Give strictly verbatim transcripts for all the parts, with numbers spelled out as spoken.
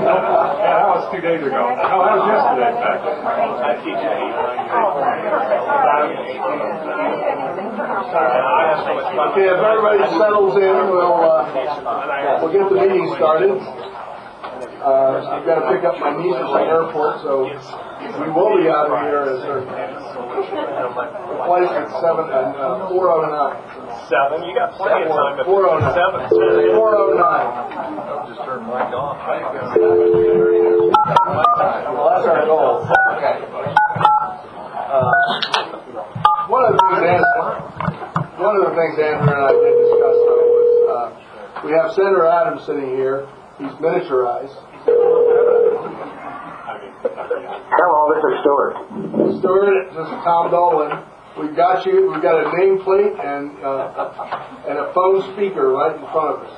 that was two days ago. No, that was yesterday, in fact. I teach at eight. Okay, if everybody settles in, we'll, uh, we'll get the meeting started. Uh, I've got to pick up my niece at the airport, so we will be out of here at a place at seven and uh, four oh nine. Seven? You got plenty of time. Four oh nine. Seven. Four oh nine. I'll just turn mine off. Well, that's our goal. Okay. Uh, one of the things Andrew, one of the things Andrew and I did discuss though was uh, we have Senator Adams sitting here. He's miniaturized. Hello, this is Stuart. Stuart, this is Tom Dolan. We've got you. We've got a nameplate and uh, and a phone speaker right in front of us.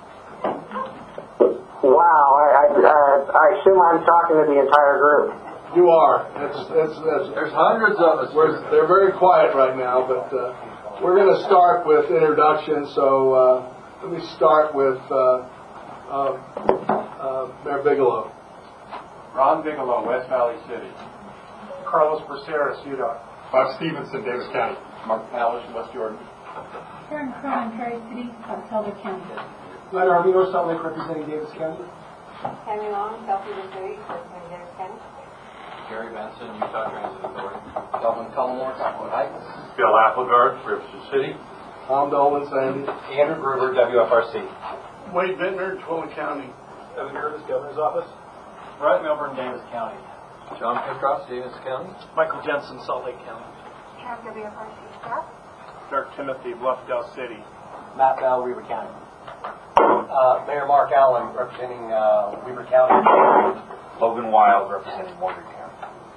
Wow, I, I, uh, I assume I'm talking to the entire group. You are. It's, it's, it's, There's hundreds of us. We're, they're very quiet right now, but uh, we're going to start with introductions. So uh, let me start with uh, uh, uh, Mayor Bigelow. Ron Bigelow, West Valley City. Carlos Braceras, U D O C. Bob Stevenson, Davis County. Mark Palish, West Jordan. Karen Cron, Perry City, Elder County. Glenn Armino, Salt Lake, representing Davis County. Henry Long, South River City, representing Davis County. Gary Benson, Utah Transit Authority. Calvin Cullimore, Cottonwood Heights. Bill Applegard, Riverside City. Tom Dolan, Sandy. Andrew Gruber, W F R C. Wade Bittner, Twilla County. Evan Curtis, Governor's Office. Brett Milburn, Davis County. John Picross, Davis County. Michael Jensen, Salt Lake County. Karen W F R C staff. Dirk Timothy, Bluffdale City. Matt Bell, Weber County. Uh, Mayor Mark Allen, representing uh, Weber County. Logan Wild, representing Morgan County.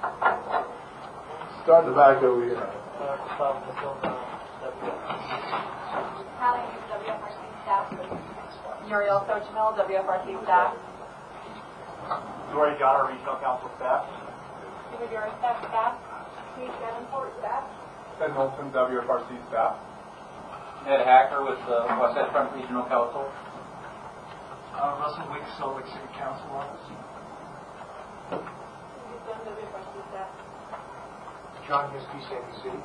Start the back over here. Hallie, W F R C staff. Muriel Sochimel, W F R C staff. Dory Goddard, Regional Council staff. Eva Dura, staff staff. Steve Davenport, staff. Ben Holton, W F R C staff. Ed Hacker with the West Side Front Regional Council. Uh, Russell Wicks, Salt Lake City Council office. Steve Dunn, W F R C staff. John Giske, Sandy City.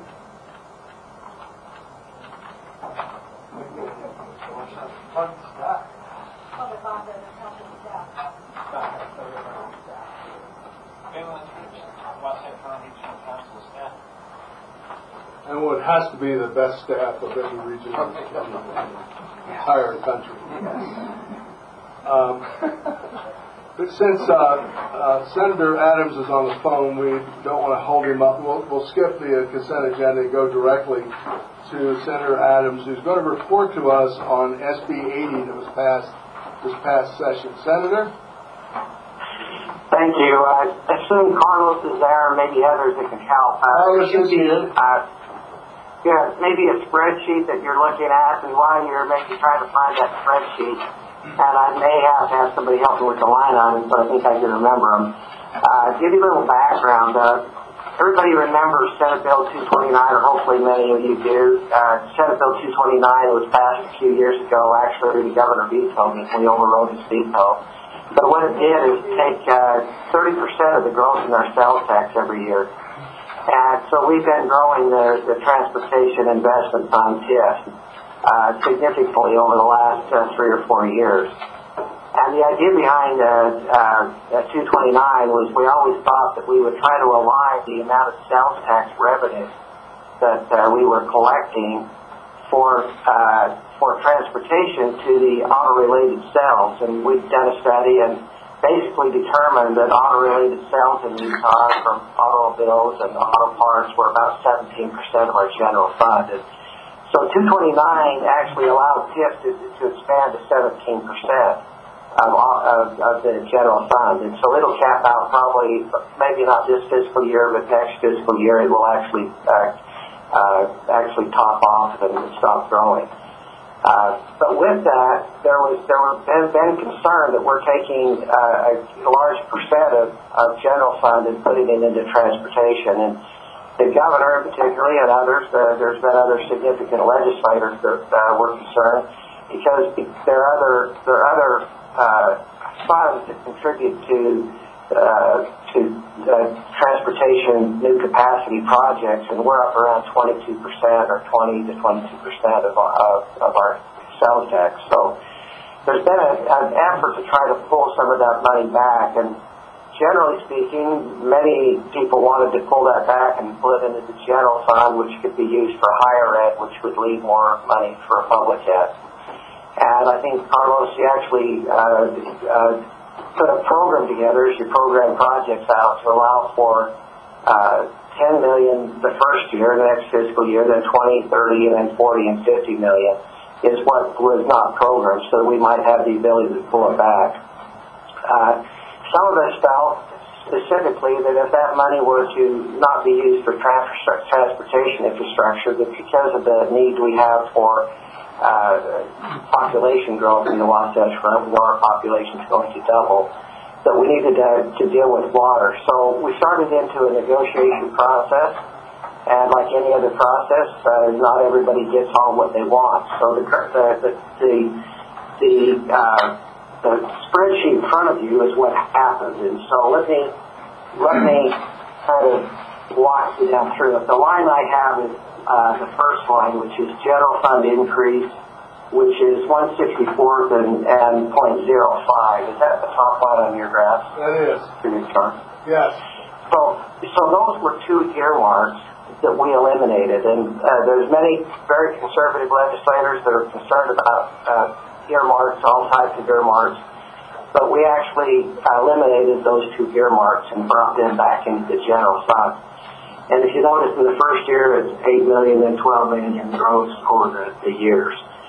Fun stuff. Public Bond, council staff. And what has to be the best staff of every region in the entire country. Um, but since uh, uh, Senator Adams is on the phone, we don't want to hold him up. We'll, we'll skip the consent agenda and go directly to Senator Adams, who's going to report to us on S B eighty that was passed this past session. Senator? Thank you. I assume Carlos is there, maybe others that can help. Uh, Carlos is here. Uh, yeah, maybe a spreadsheet that you're looking at, and while you're maybe trying to find that spreadsheet, and I may have to have somebody help me with the line items, but I think I can remember them. Uh, give you a little background. Uh, everybody remembers Senate Bill two twenty-nine, or hopefully many of you do. Uh, Senate Bill two twenty-nine was passed a few years ago. Actually, the governor vetoed it. We overrode his veto. But what it did is take uh, thirty percent of the growth in our sales tax every year. And so we've been growing the, the Transportation Investment Fund, T I F, uh, significantly over the last uh, three or four years. And the idea behind uh, uh, two twenty-nine was we always thought that we would try to align the amount of sales tax revenue that uh, we were collecting for uh, for transportation to the auto-related sales. And we've done a study and basically determined that auto-related sales in Utah from automobiles and auto parts were about seventeen percent of our general fund. And so two twenty-nine actually allowed T I F to, to expand to seventeen percent of, of, of the general fund. And so it'll cap out probably, maybe not this fiscal year, but next fiscal year it will actually uh, uh, actually top off and stop growing. Uh, but with that, there was there was been, been concern that we're taking uh, a large percent of, of general fund and putting it into transportation. And the governor, particularly, and others, uh, there's been other significant legislators that uh, were concerned because there are other there are other uh, funds that contribute to uh, to uh, transportation new capacity projects, and we're up around twenty-two percent or twenty to twenty-two percent of, of, of our sales tax. So there's been a, an effort to try to pull some of that money back, and generally speaking, many people wanted to pull that back and put it into the general fund, which could be used for higher ed, which would leave more money for public ed. And I think, Carlos, you actually uh, uh, put a program together as you program projects out to allow for uh, ten million the first year, the next fiscal year, then twenty, thirty, and then forty and fifty million is what was not programmed, so we might have the ability to pull it back. Uh, some of us felt specifically that if that money were to not be used for trans- transportation infrastructure, that because of the need we have for Uh, population growth in the Wasatch Front, we know our population is going to double, that we needed to, to deal with water. So we started into a negotiation process, and like any other process, uh, not everybody gets all what they want. So the the the the, the, uh, the spreadsheet in front of you is what happened, and so let me let me kind of walk you down through it. The line I have is Uh, the first line, which is general fund increase, which is one sixty-fourth and, and point zero five. Is that the top line on your graph? That is. Your chart? Yes. So, so those were two earmarks that we eliminated, and uh, there's many very conservative legislators that are concerned about uh, earmarks, all types of earmarks, but we actually eliminated those two earmarks and brought them back into the general fund. And if you notice, in the first year, it's eight million dollars and twelve million dollars gross over the, the years.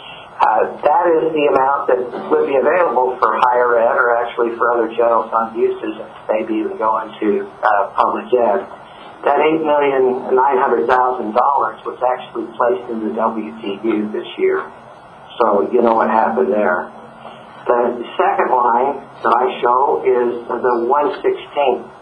Uh, that is the amount that would be available for higher ed, or actually for other general fund uses, maybe even going to uh, public ed. That eight million nine hundred thousand dollars was actually placed in the W T U this year. So you know what happened there. The second line that I show is the one sixteenth.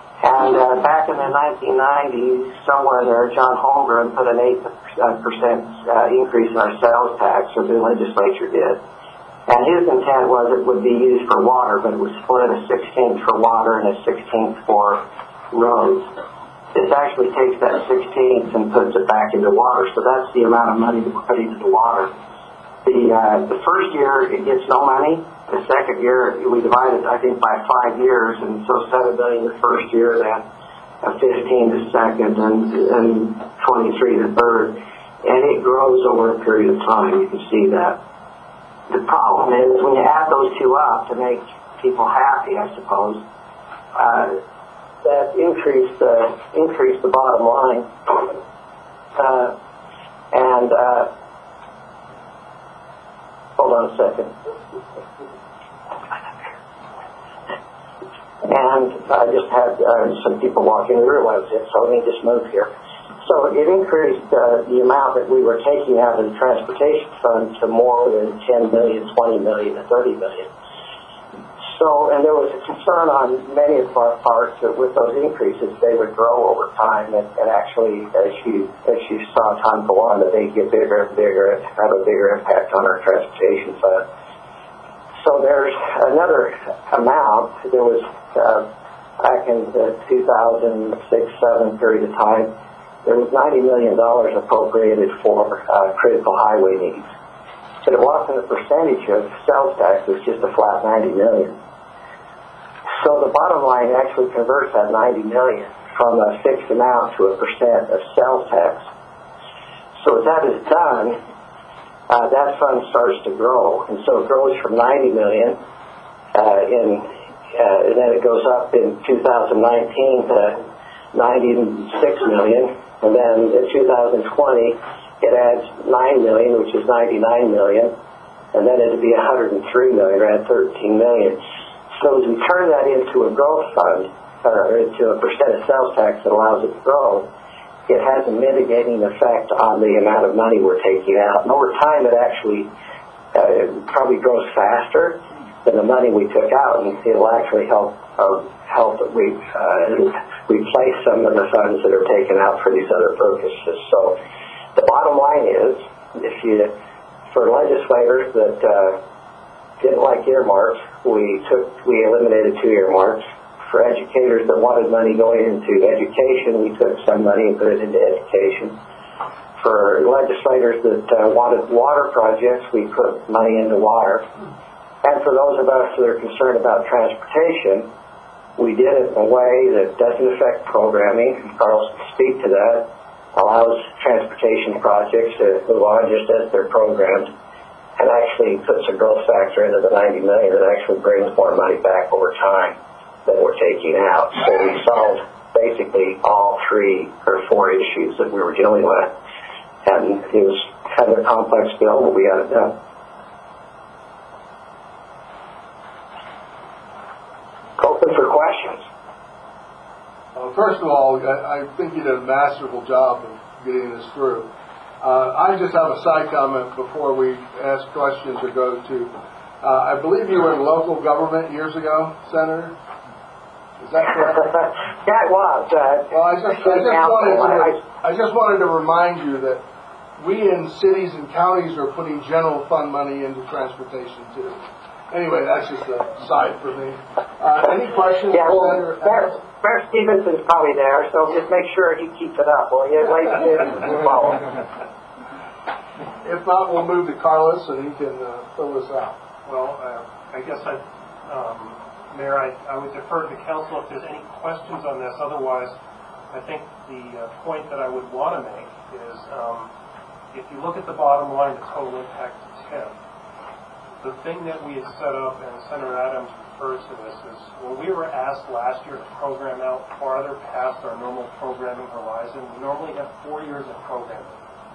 And uh, back in the nineteen nineties, somewhere there, John Holmgren put an eight percent uh, increase in our sales tax, or the legislature did. And his intent was it would be used for water, but it was split a sixteenth for water and a sixteenth for roads. This actually takes that sixteenth and puts it back into water, so that's the amount of money that we're putting into water. The, uh, the first year, it gets no money. The second year, we divided, I think, by five years, and so seven million the first year, then fifteen the second, and, and twenty-three the third, and it grows over a period of time. You can see that. The problem is when you add those two up to make people happy, I suppose, uh, that increase the increase the bottom line, uh, and uh, hold on a second. And I just had uh, some people walking in the room I was in, so let me just move here. So it increased uh, the amount that we were taking out of the transportation fund to more than ten million, twenty million, and thirty million. So, and there was a concern on many of our parts that with those increases, they would grow over time, and, and actually, as you as you saw time go on, that they get bigger and bigger and have a bigger impact on our transportation fund. So there's another amount. There was uh, back in the two thousand six seven period of time, there was ninety million dollars appropriated for uh, critical highway needs. But it wasn't a percentage of sales tax, it was just a flat ninety million dollars. So the bottom line actually converts that ninety million dollars from a fixed amount to a percent of sales tax. So as that is done, Uh, that fund starts to grow, and so it grows from ninety million dollars uh, in, uh, and then it goes up in two thousand nineteen to ninety-six million dollars, and then in two thousand twenty it adds nine million dollars, which is ninety-nine million dollars, and then it'd be one hundred three million dollars, or add thirteen million dollars. So as we turn that into a growth fund, or into a percent of sales tax that allows it to grow, it has a mitigating effect on the amount of money we're taking out. And over time, it actually uh, it probably grows faster than the money we took out, and it'll actually help uh, help we uh, it'll replace some of the funds that are taken out for these other purposes. So the bottom line is, if you, for legislators that uh, didn't like earmarks, we took, we eliminated two earmarks. For educators that wanted money going into education, we took some money and put it into education. For legislators that uh, wanted water projects, we put money into water. And for those of us that are concerned about transportation, we did it in a way that doesn't affect programming. Carlos can speak to that. Allows transportation projects to move on just as they're programmed, and actually puts a growth factor into the ninety million that actually brings more money back over time than we're taking out. So we solved basically all three or four issues that we were dealing with. And it was kind of a complex bill, but we got it done. Open for questions. Uh, first of all, I, I think you did a masterful job of getting this through. Uh, I just have a side comment before we ask questions or go to. Uh, I believe you were in local government years ago, Senator. Is that correct? Yeah, it was. Uh, well, I just, I, just wanted to, I just wanted to remind you that we in cities and counties are putting general fund money into transportation too. Anyway, that's just a side for me. Uh, any questions? Yeah, well, Senator? Mayor, Mayor Stevenson's probably there, so just make sure he keeps it up, will you? Ladies and gentlemen, follow. If not, we'll move to Carlos and he can uh, fill us out. Well, uh, I guess I, um, Mayor, I, I would defer to the council if there's any questions on this. Otherwise, I think the uh, point that I would want to make is um, if you look at the bottom line, the total impact to T I F, the thing that we had set up, and Senator Adams referred to this, is when we were asked last year to program out farther past our normal programming horizon, we normally have four years of programming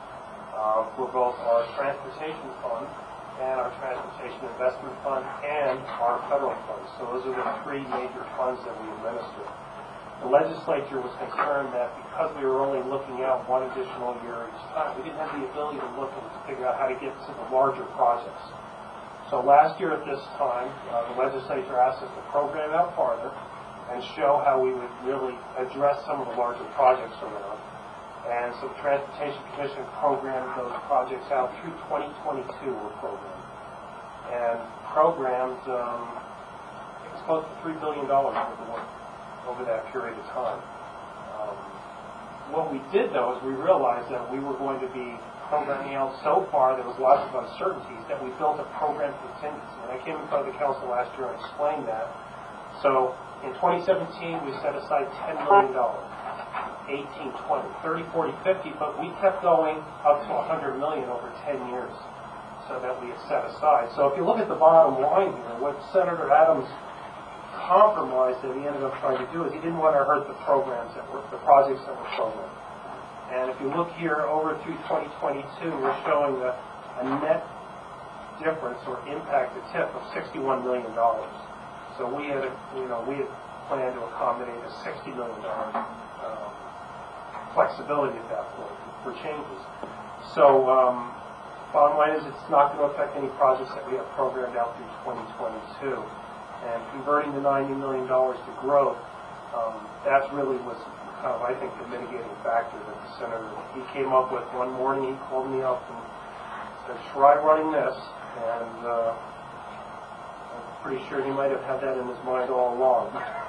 uh, for both our transportation fund and our Transportation Investment Fund and our federal funds. So those are the three major funds that we administer. The legislature was concerned that because we were only looking out one additional year each time, we didn't have the ability to look and figure out how to get to the larger projects. So last year at this time, uh, the legislature asked us to program out farther and show how we would really address some of the larger projects around. And so the Transportation Commission programmed those projects out through twenty twenty-two were programmed. And programmed, um, it's close to three billion dollars worth of work over that period of time. Um, what we did, though, is we realized that we were going to be programming out so far, there was lots of uncertainties, that we built a program contingency. And I came in front of the council last year and explained that. So in twenty seventeen, we set aside ten million dollars. eighteen, twenty, thirty, forty, fifty, but we kept going up to one hundred million over ten years so that we had set aside. So if you look at the bottom line here, what Senator Adams compromised that he ended up trying to do is he didn't want to hurt the programs that were, the projects that were programmed. And if you look here over through twenty twenty-two, we're showing a, a net difference or impact to T I F of sixty-one million dollars. So we had, a, you know, we had planned to accommodate a sixty million dollars um, flexibility at that point for changes. So um, bottom line is it's not going to affect any projects that we have programmed out through twenty twenty-two. And converting the ninety million dollars to growth, um, that really was kind of, I think, the mitigating factor that the senator, he came up with. One morning he called me up and said, try running this. And uh, I'm pretty sure he might have had that in his mind all along.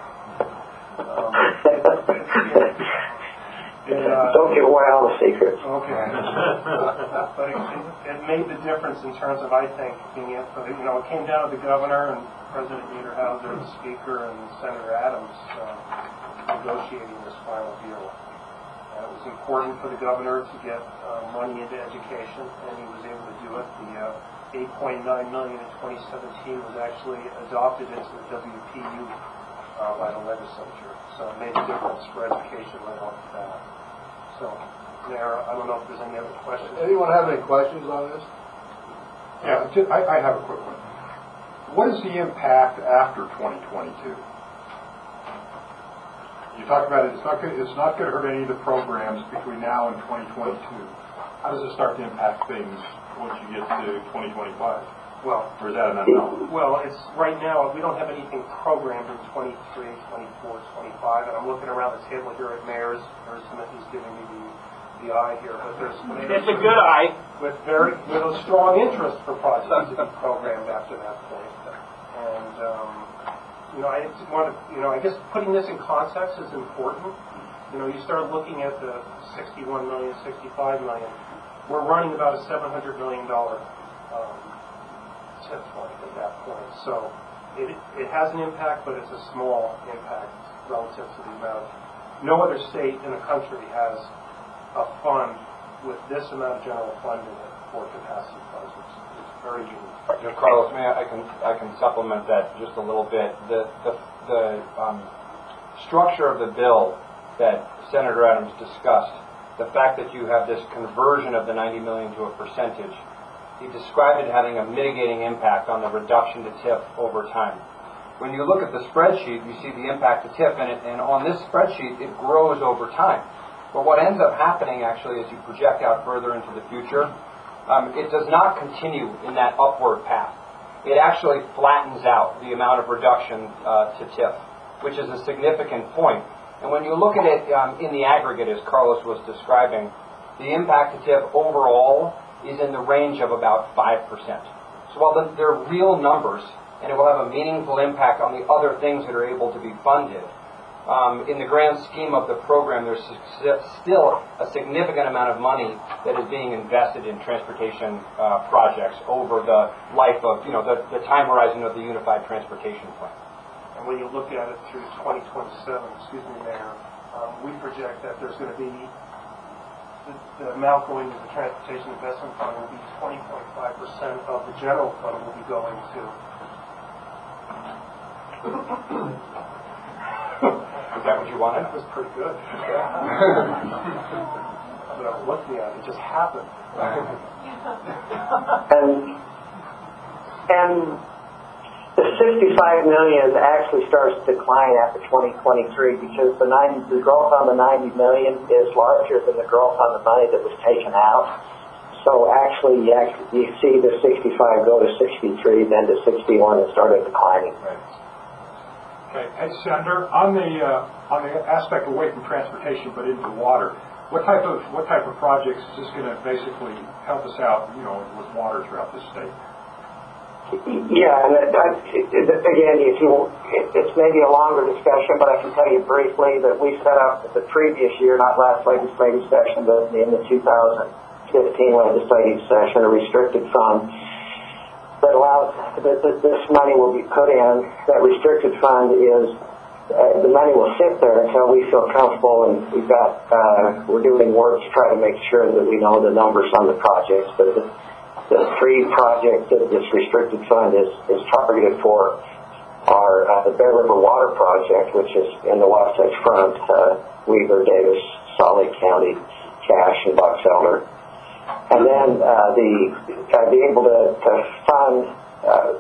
um, it, it, it, uh, Don't give away all the secrets. Okay. But it, it made the difference in terms of, I think, being able to, you know, it came down to the governor and President Niederhauser, the Speaker, and Senator Adams uh, negotiating this final deal. And it was important for the governor to get uh, money into education, and he was able to do it. The uh, eight point nine million dollars in twenty seventeen was actually adopted into the W P U uh, by the legislature. So it made a difference for education right off the bat. So, Mayor, I don't know if there's any other questions. Anyone have any questions on this? Yeah, just, I, I have a quick one. What is the impact after twenty twenty-two? You talk about it, it's not going it's not going to hurt any of the programs between now and twenty twenty-two. How does it start to impact things once you get to twenty twenty-five? Well, or is that an unknown? Well, it's right now, we don't have anything programmed in twenty-three, twenty-four, twenty-five, and I'm looking around the table here at Mayor's. Mayor Timothy's giving me the, the eye here, but there's... It's a good eye. With very, with a strong interest for projects to be programmed after that point. And, um, you know, I want to, you know, I guess putting this in context is important. You know, you start looking at the sixty-one million, sixty-five million. We're running about a seven hundred million dollars um, tip fund at that point. So it, it has an impact, but it's a small impact relative to the amount. No other state in the country has a fund with this amount of general fund in it for capacity funds. It's, it's very unique. You know, Carlos, may I, I can I can supplement that just a little bit. The the, the um, structure of the bill that Senator Adams discussed, the fact that you have this conversion of the ninety million to a percentage, he described it having a mitigating impact on the reduction to T I F over time. When you look at the spreadsheet, you see the impact to T I F, and, it, and on this spreadsheet, it grows over time. But what ends up happening, actually, as you project out further into the future, um, it does not continue in that upward path. It actually flattens out the amount of reduction uh, to T I F, which is a significant point. And when you look at it um, in the aggregate, as Carlos was describing, the impact to T I F overall is in the range of about five percent. So while the, they're real numbers, and it will have a meaningful impact on the other things that are able to be funded, um, in the grand scheme of the program, there's still a significant amount of money that is being invested in transportation uh, projects over the life of, you know, the, the time horizon of the Unified Transportation Plan. And when you look at it through twenty twenty-seven, excuse me, Mayor, um, we project that there's going to be the, the amount going to the Transportation Investment Fund will be twenty point five percent of the general fund will be going to. Is that what you wanted? That was pretty good. But I was looking at it, it just happened. And and the sixty-five million actually starts to decline after twenty twenty-three because the ninety, the growth on the ninety million is larger than the growth on the money that was taken out. So actually, you, actually, you see the sixty-five go to sixty-three, then to sixty-one, and started declining. Right. Okay, hey, Senator, on the uh, on the aspect away from transportation but into water, what type of what type of projects is this going to basically help us out, you know, with water throughout this state? Yeah, and it, it, it, again, if you, it, it's maybe a longer discussion, but I can tell you briefly that we set up the previous year, not last legislative session, but in the two thousand fifteen legislative session, a restricted fund that allows that this money will be put in. That restricted fund is uh, the money will sit there until we feel comfortable, and we've got uh, we're doing work to try to make sure that we know the numbers on the projects. But the, the three projects that this restricted fund is is targeted for are uh, the Bear River Water Project, which is in the Wasatch Front, uh, Weaver, Davis, Salt Lake County, Cache, and Box Elder. And then uh, the uh, be able to, to fund uh,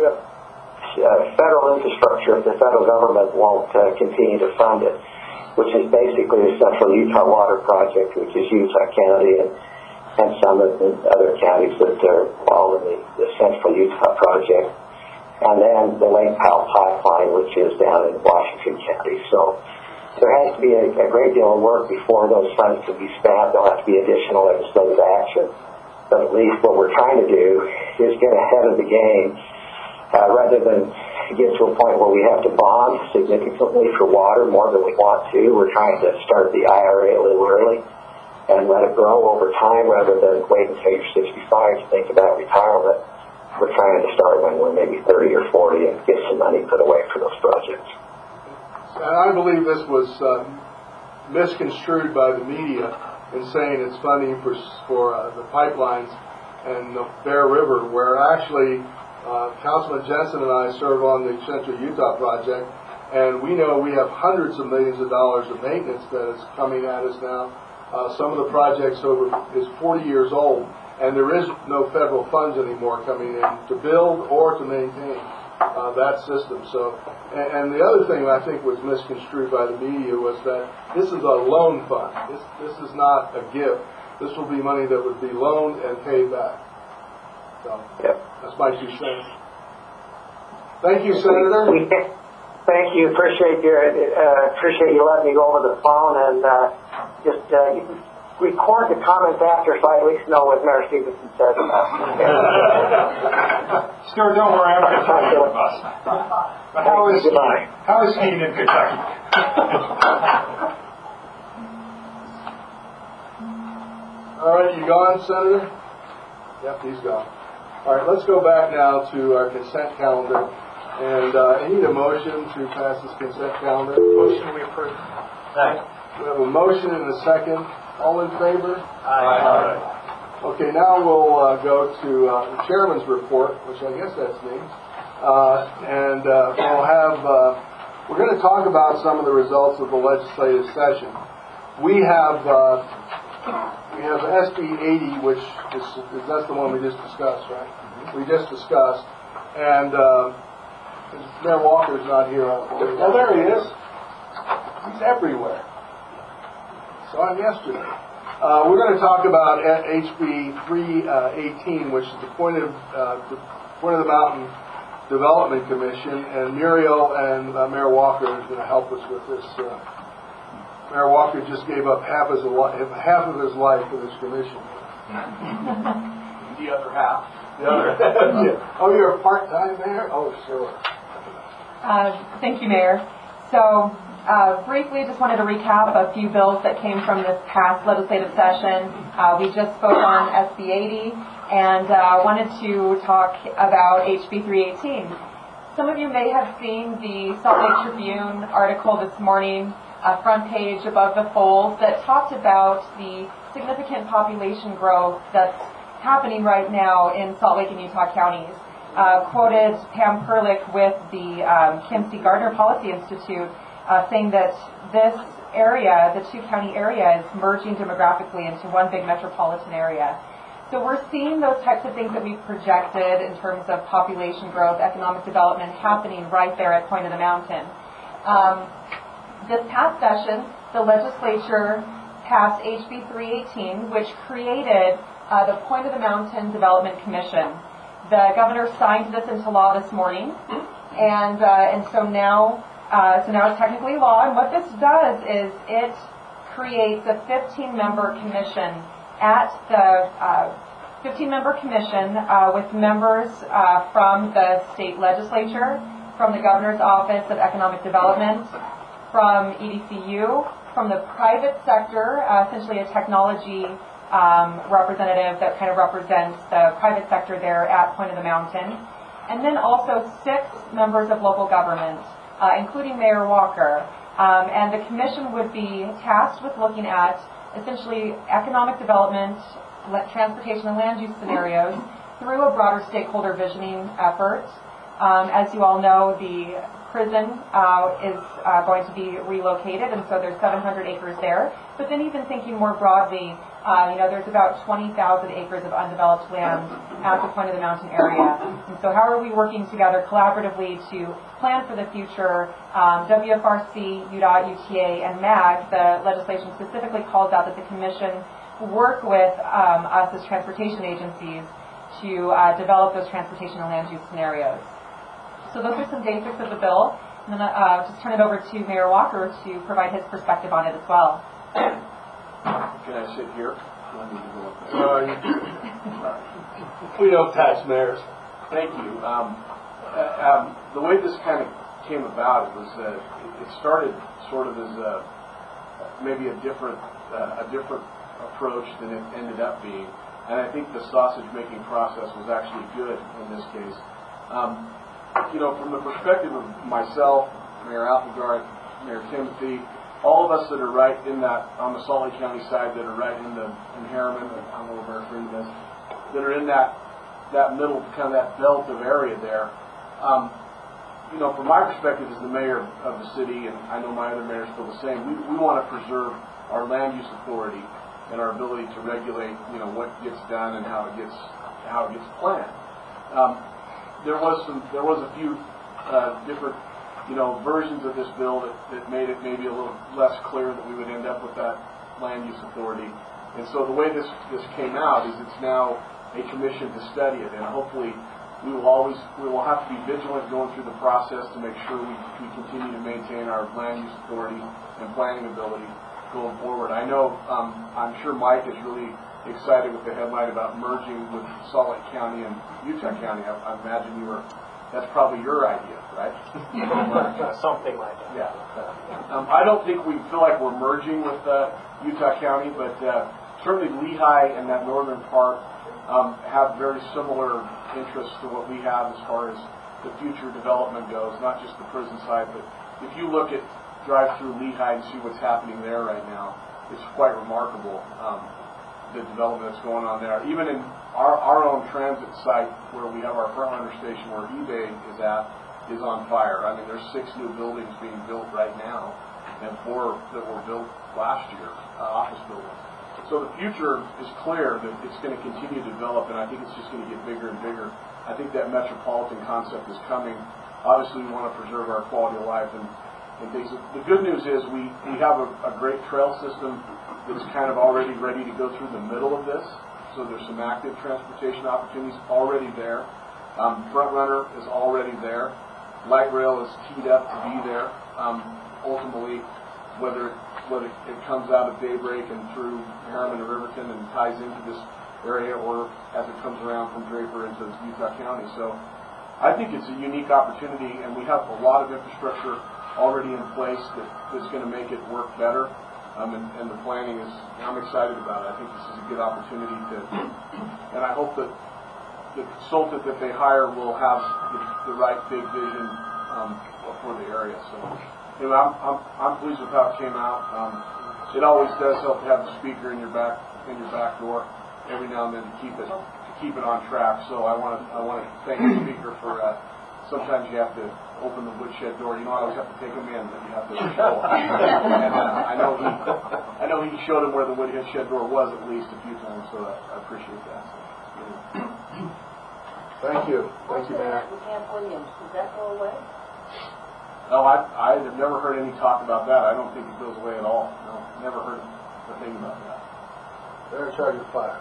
uh, federal infrastructure if the federal government won't uh, continue to fund it, which is basically the Central Utah Water Project, which is Utah County and, and some of the other counties that are all in the, the Central Utah Project, and then the Lake Powell Pipeline, which is down in Washington County. So there has to be a, a great deal of work before those funds can be spent. There'll have to be additional legislative action. But at least what we're trying to do is get ahead of the game uh, rather than get to a point where we have to bond significantly for water more than we want to. We're trying to start the I R A a little early and let it grow over time rather than wait until you're sixty-five to think about retirement. We're trying to start when we're maybe thirty or forty and get some money put away for those projects. And I believe this was uh, misconstrued by the media in saying it's funding for for uh, the pipelines and the Bear River, where actually uh, Councilman Jensen and I serve on the Central Utah Project, and we know we have hundreds of millions of dollars of maintenance that is coming at us now. Uh, some of the projects over is forty years old, and there is no federal funds anymore coming in to build or to maintain Uh, that system. So, and, and the other thing I think was misconstrued by the media was that this is a loan fund. This this is not a gift. This will be money that would be loaned and paid back. So, yep. That's my two cents. Thank you, Senator. We, we, thank you. Appreciate your uh, appreciate you letting me go over the phone, and uh, just uh, you, record the comments after so I at least know what Mayor Stevenson says about it. Stuart, don't worry, I'm not going to throw you under the bus. But how is skiing? How is skiing in Kentucky? All right, you gone, Senator? Yep, he's gone. All right, let's go back now to our consent calendar. And uh, I need a motion to pass this consent calendar. Motion we approve. Second. We have a motion and a second. All in favor? Aye. Okay, now we'll uh, go to uh, the chairman's report, which I guess that's me. Uh, and uh, we'll have, uh, we're going to talk about some of the results of the legislative session. We have, uh, we have S B eighty, which is, that's the one we just discussed, right? Mm-hmm. We just discussed. And uh, Mayor Walker's not here. Oh, there he is. He's everywhere. Saw him yesterday. Uh, we're going to talk about H B three eighteen, which is the Point of, uh, the Point of the Mountain Development Commission, and Muriel and uh, Mayor Walker is going to help us with this. Uh, Mayor Walker just gave up half, his, half of his life for this commission. The other half. The other. Yeah. Oh, you're a part-time mayor? Oh, sure. Uh, thank you, Mayor. So, uh, briefly, just wanted to recap a few bills that came from this past legislative session. Uh, we just spoke on S B eighty, and uh, wanted to talk about H B three eighteen. Some of you may have seen the Salt Lake Tribune article this morning, uh, front page above the fold, that talked about the significant population growth that's happening right now in Salt Lake and Utah counties. Uh, quoted Pam Perlich with the um, Kim C. Gardner Policy Institute, uh, saying that this area, the two-county area, is merging demographically into one big metropolitan area. So we're seeing those types of things that we've projected in terms of population growth, economic development happening right there at Point of the Mountain. Um, this past session, the legislature passed H B three eighteen, which created uh, the Point of the Mountain Development Commission. The governor signed this into law this morning, and uh, and so now uh, so now it's technically law. And what this does is it creates a fifteen-member commission at the uh, fifteen-member commission uh, with members uh, from the state legislature, from the governor's office of economic development, from E D C U, from the private sector, uh, essentially a technology Um, representative that kind of represents the private sector there at Point of the Mountain, and then also six members of local government, uh, including Mayor Walker. Um, and the commission would be tasked with looking at essentially economic development, transportation, and land use scenarios through a broader stakeholder visioning effort. Um, as you all know, the prison uh, is uh, going to be relocated, and so there's seven hundred acres there. But then even thinking more broadly, uh, you know, there's about twenty thousand acres of undeveloped land at the Point of the Mountain area. And so how are we working together collaboratively to plan for the future? Um, W F R C, U D O T, U T A, and M A G, the legislation specifically calls out that the commission work with um, us as transportation agencies to uh, develop those transportation and land use scenarios. So those are some basics of the bill. And then uh, just turn it over to Mayor Walker to provide his perspective on it as well. Can I sit here? I need to go up there. Sorry. We don't tax mayors. Thank you. Um, uh, um, the way this kind of came about was that it started sort of as a, maybe a different uh, a different approach than it ended up being, and I think the sausage making process was actually good in this case. Um, you know, from the perspective of myself, Mayor Alpengard, Mayor Timothy, all of us that are right in that, on the Salt Lake County side, that are right in the, in Harriman, I don't know where Mayor Freeman is, that are in that, that middle, kind of that belt of area there. Um, you know, from my perspective as the mayor of the city, and I know my other mayors feel the same, we, we want to preserve our land use authority and our ability to regulate, you know, what gets done and how it gets, how it gets planned. Um, There was some. There was a few uh, different, you know, versions of this bill that, that made it maybe a little less clear that we would end up with that land use authority. And so the way this this came out is it's now a commission to study it, and hopefully we will always we will have to be vigilant going through the process to make sure we, we continue to maintain our land use authority and planning ability. going forward. I know, um, I'm sure Mike is really excited with the headline about merging with Salt Lake County and Utah County. I, I imagine you were, that's probably your idea, right? Something like that. Yeah. Um, I don't think we feel like we're merging with uh, Utah County, but uh, certainly Lehigh and that northern part um, have very similar interests to what we have as far as the future development goes, not just the prison side, but if you look at drive through Lehigh and see what's happening there right now, it's quite remarkable. Um, the development that's going on there. Even in our, our own transit site where we have our Frontrunner station where eBay is at, is on fire. I mean, there's six new buildings being built right now and four that were built last year, uh, office buildings. So the future is clear that it's going to continue to develop, and I think it's just going to get bigger and bigger. I think that metropolitan concept is coming. Obviously, we want to preserve our quality of life and, and things. The good news is we, we have a, a great trail system that's kind of already ready to go through the middle of this. So there's some active transportation opportunities already there. Um, Frontrunner is already there. Light rail is teed up to be there. Um, ultimately, whether whether it comes out of Daybreak and through Harriman and Riverton and ties into this area, or as it comes around from Draper into Utah County. So I think it's a unique opportunity, and we have a lot of infrastructure already in place that, that's going to make it work better. Um, and, and the planning is, I'm excited about it. I think this is a good opportunity to, and I hope that the consultant that they hire will have the, the right big vision um, for the area. So, you know, I'm, I'm, I'm pleased with how it came out. Um, it always does help to have the speaker in your back in your back door every now and then to keep it to keep it on track. So I want to I want to thank the speaker for. Uh, sometimes you have to open the woodshed door. You know, I always have to take them in, but you have to show. And uh, I know he, I know he showed him where the woodshed door was at least a few times, so I, I appreciate that. So, Thank you. Thank you, Mayor. Camp Williams, does that go away? No, I, I have never heard any talk about that. I don't think it goes away at all. No, never heard a thing about that. They're in charge of fire.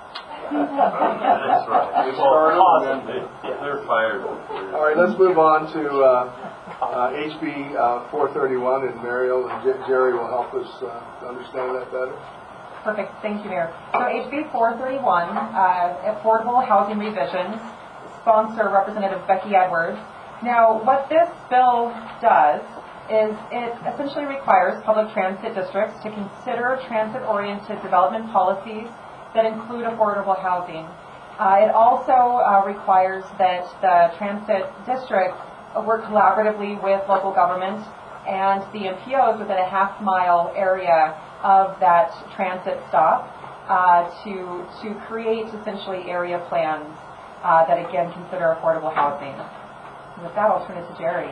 That's right. They started and then They're fired. All right, let's move on to uh, uh, H B uh, four thirty-one, and Mariel and J- Jerry will help us uh, understand that better. Perfect. Thank you, Mayor. So H B four thirty-one, uh, Affordable Housing Revisions, sponsor Representative Becky Edwards. Now, what this bill does is it essentially requires public transit districts to consider transit-oriented development policies that include affordable housing. Uh, it also uh, requires that the transit districts uh, work collaboratively with local government and the M P Os within a half-mile area of that transit stop uh, to to create essentially area plans uh, that again consider affordable housing. And with that, I'll turn it to Jerry.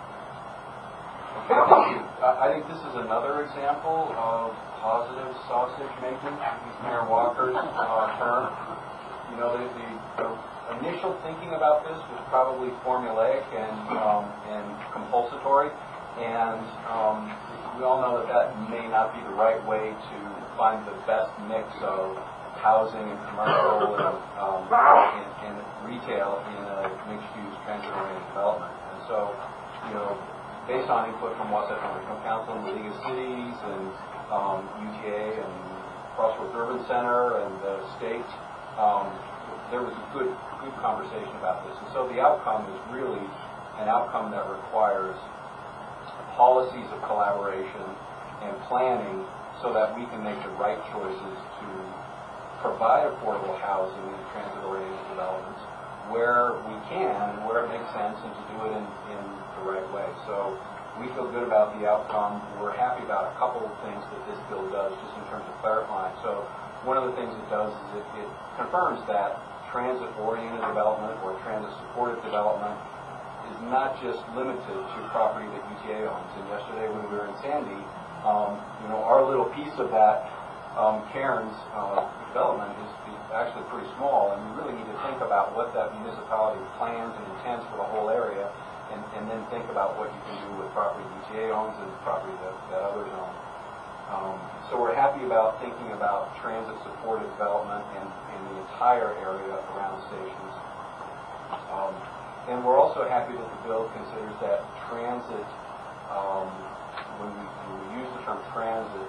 Okay. I think this is another example of positive sausage making, to use Mayor Walker's uh, term. You know, the, the, the initial thinking about this was probably formulaic and um, and compulsory, and um, we all know that that may not be the right way to find the best mix of housing and commercial and, um, and, and retail in a mixed-use transit-oriented development. And so, you know, based on input from Wasatch Regional Council and the League of Cities and um, U T A and Crossroads Urban Center and the state, um, there was a good, good conversation about this. And so the outcome is really an outcome that requires policies of collaboration and planning so that we can make the right choices to provide affordable housing in transit-oriented developments where we can and where it makes sense, and to do it in, in the right way. So we feel good about the outcome. We're happy about a couple of things that this bill does just in terms of clarifying. So one of the things it does is it, it confirms that transit-oriented development or transit-supported development is not just limited to property that U T A owns. And yesterday when we were in Sandy, um, you know, our little piece of that um, Cairns uh, development is, is actually pretty small, and we really need to think about what that municipality plans and intends for the whole area, and, and then think about what you can do with property U T A owns and property that, that others own. Um, so we're happy about thinking about transit-supported development in, in the entire area around the stations. Um, and we're also happy that the bill considers that transit, um, when, we, when we use the term transit,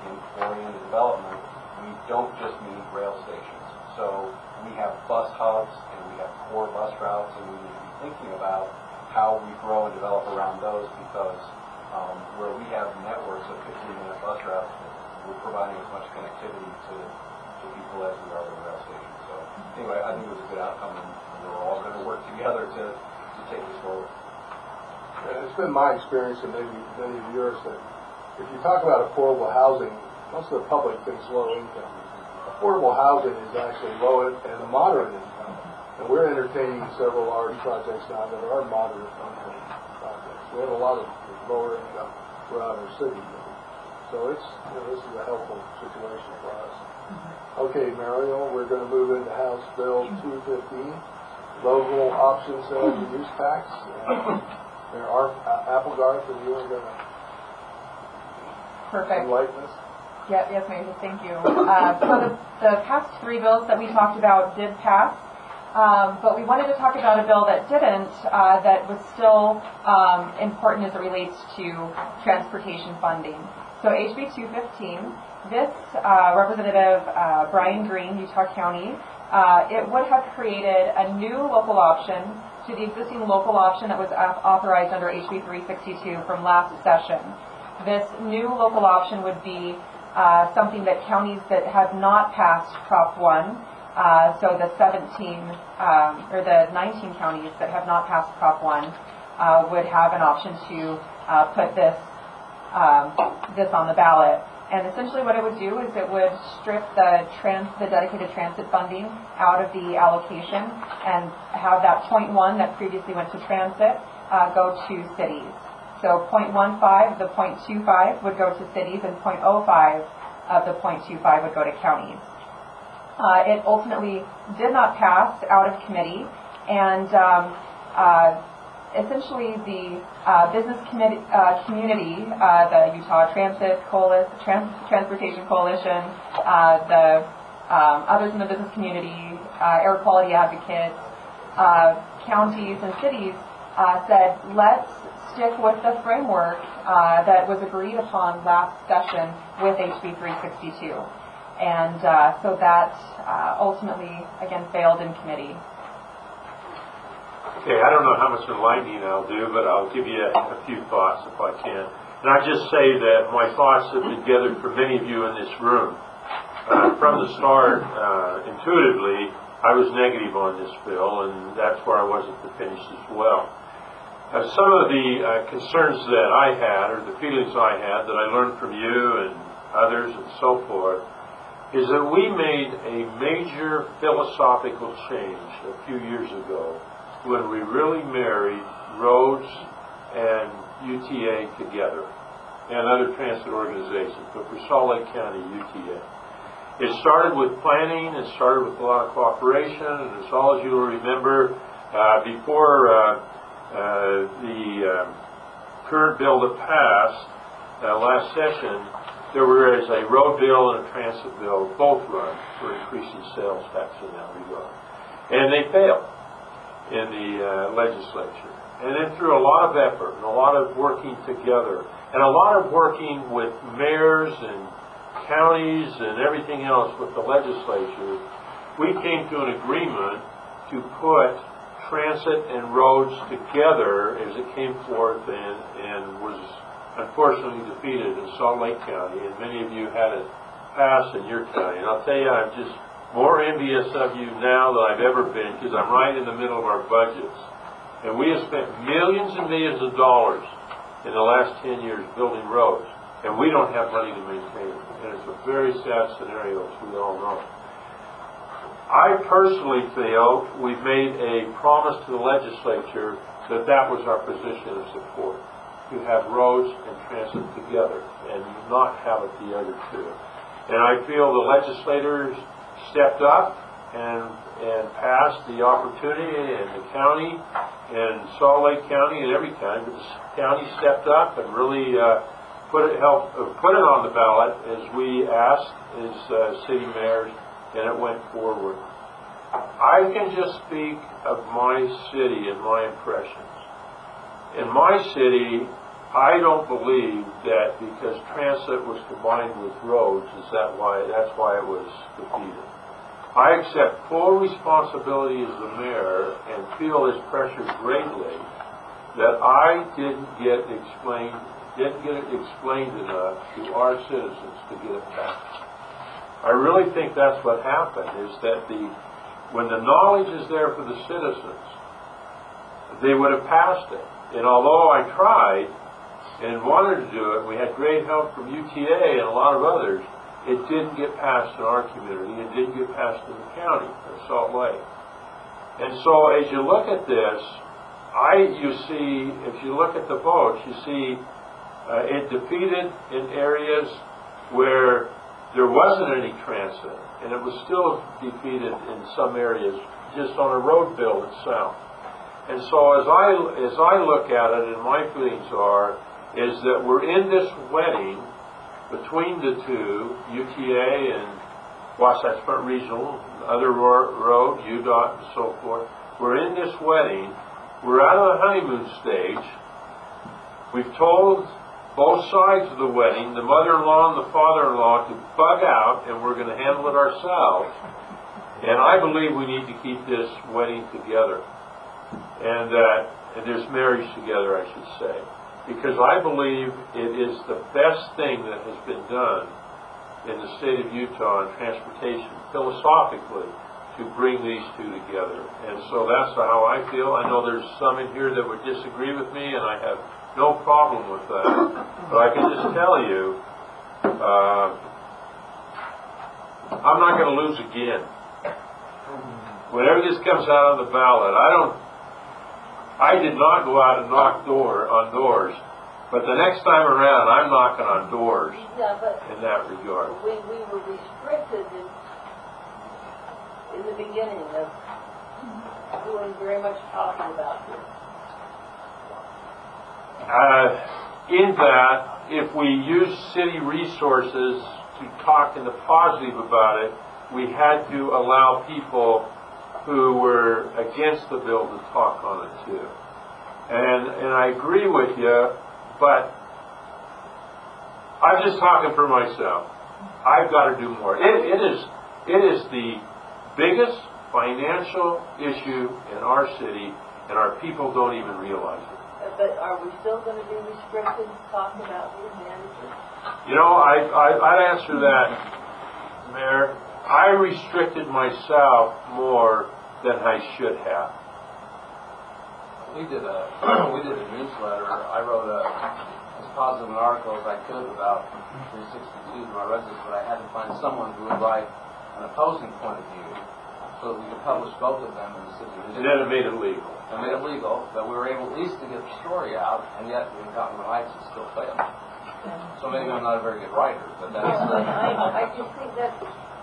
in oriented development, we don't just need rail stations. So we have bus hubs and we have core bus routes, and we need to be thinking about how we grow and develop around those, because um, where we have networks of fifteen minute bus routes, we're providing as much connectivity to, to people as we are with rail stations. So anyway, I think it was a good outcome, and we're all going to work together to, to take this forward. And it's been my experience, and maybe many of yours, that if you talk about affordable housing, most of the public thinks low income. Affordable housing is actually low and a moderate income. And we're entertaining several large projects now that are moderate income projects. We have a lot of lower income throughout our city. So it's, you know, this is a helpful situation for us. Okay, Mario, we're going to move into House Bill two fifteen, local option sales and use tax. And Mayor Applegarth, and you are going to Perfect. enlighten us. Yeah, yes, Mayor, thank you. Uh, so the, the past three bills that we talked about did pass, um, but we wanted to talk about a bill that didn't, uh, that was still um, important as it relates to transportation funding. So H B two fifteen, this uh, Representative uh, Brian Green, Utah County, uh, it would have created a new local option to the existing local option that was authorized under H B three sixty-two from last session. This new local option would be uh, something that counties that have not passed Prop one, uh, so the seventeen um, or the nineteen counties that have not passed Prop one, uh, would have an option to uh, put this um, this on the ballot. And essentially what it would do is it would strip the trans, the dedicated transit funding out of the allocation and have that point one that previously went to transit uh, go to cities. So point one five, the point two five would go to cities, and point oh five of the point two five would go to counties. Uh, it ultimately did not pass out of committee, and um, uh, essentially the uh, business committee, uh, community, uh, the Utah Transit Coalition, Trans Transportation Coalition, uh, the um, others in the business community, uh, air quality advocates, uh, counties and cities uh, said, let's stick with the framework uh, that was agreed upon last session with H B three sixty-two. And uh, so that uh, ultimately, again, failed in committee. Okay, I don't know how much enlightening I'll do, but I'll give you a, a few thoughts if I can. And I just say that my thoughts have been gathered from many of you in this room. Uh, from the start, uh, intuitively, I was negative on this bill, and that's where I was at the finish as well. Uh, some of the uh, concerns that I had, or the feelings I had, that I learned from you and others and so forth, is that we made a major philosophical change a few years ago when we really married roads and U T A together, and other transit organizations, but for Salt Lake County, U T A. It started with planning, it started with a lot of cooperation, and as all as you will remember, uh, before uh, uh, the uh, current bill that passed uh, last session, there was a road bill and a transit bill, both run for increasing sales tax in that regard. And they failed in the uh, legislature. And then through a lot of effort and a lot of working together and a lot of working with mayors and counties and everything else with the legislature, we came to an agreement to put transit and roads together as it came forth and, and was unfortunately defeated in Salt Lake County, and many of you had it pass in your county. And I'll tell you, I'm just more envious of you now than I've ever been, because I'm right in the middle of our budgets. And we have spent millions and millions of dollars in the last ten years building roads, and we don't have money to maintain them. And it's a very sad scenario, as we all know. I personally feel we've made a promise to the legislature that that was our position of support, to have roads and transit together and not have it the other two. And I feel the legislators stepped up and and passed the opportunity in the county and Salt Lake County and every county, but the county stepped up and really uh, put it help uh, put it on the ballot as we asked as uh, city mayors, and it went forward. I can just speak of my city and my impressions. In my city, I don't believe that because transit was combined with roads, is that why, that's why it was defeated. I accept full responsibility as the mayor and feel this pressure greatly that I didn't get explained, didn't get it explained enough to our citizens to get it passed. I really think that's what happened, is that the, when the knowledge is there for the citizens, they would have passed it. And although I tried and wanted to do it, we had great help from U T A and a lot of others, it didn't get passed in our community. It didn't get passed in the county of Salt Lake. And so as you look at this, I, you see, if you look at the votes, you see uh, it defeated in areas where there wasn't any transit, and it was still defeated in some areas just on a road bill itself. And so as I, as I look at it, and my feelings are, is that we're in this wedding between the two, U T A and Wasatch Front Regional, other road, U D O T and so forth. We're in this wedding. We're out of the honeymoon stage. We've told both sides of the wedding, the mother-in-law and the father-in-law, to bug out, and we're going to handle it ourselves. And I believe we need to keep this wedding together. And, uh, and there's marriage together, I should say. Because I believe it is the best thing that has been done in the state of Utah in transportation, philosophically, to bring these two together. And so that's how I feel. I know there's some in here that would disagree with me, and I have no problem with that. But I can just tell you, uh, I'm not going to lose again. Whenever this comes out on the ballot, I don't I did not go out and knock door on doors, but the next time around, I'm knocking on doors. Yeah, but in that regard. We we were restricted in, in the beginning of doing very much talking about this. Uh, in that, if we use city resources to talk in the positive about it, we had to allow people who were against the bill to talk on it too. And and I agree with you, but I'm just talking for myself. I've got to do more. It, it is it is the biggest financial issue in our city, and our people don't even realize it. But are we still going to be restricted to talk about the advantages? You know, I, I, I'd answer that, Mayor. I restricted myself more than I should have. We did a we did a newsletter. I wrote a, as positive an article as I could about three sixty-two to my residents, but I had to find someone who would write an opposing point of view so that we could publish both of them in the city. And then it made it legal. It made it legal, but we were able at least to get the story out, and yet in Cottonwood Heights it still failed. So maybe I'm not a very good writer, but that's... I, I just think that's...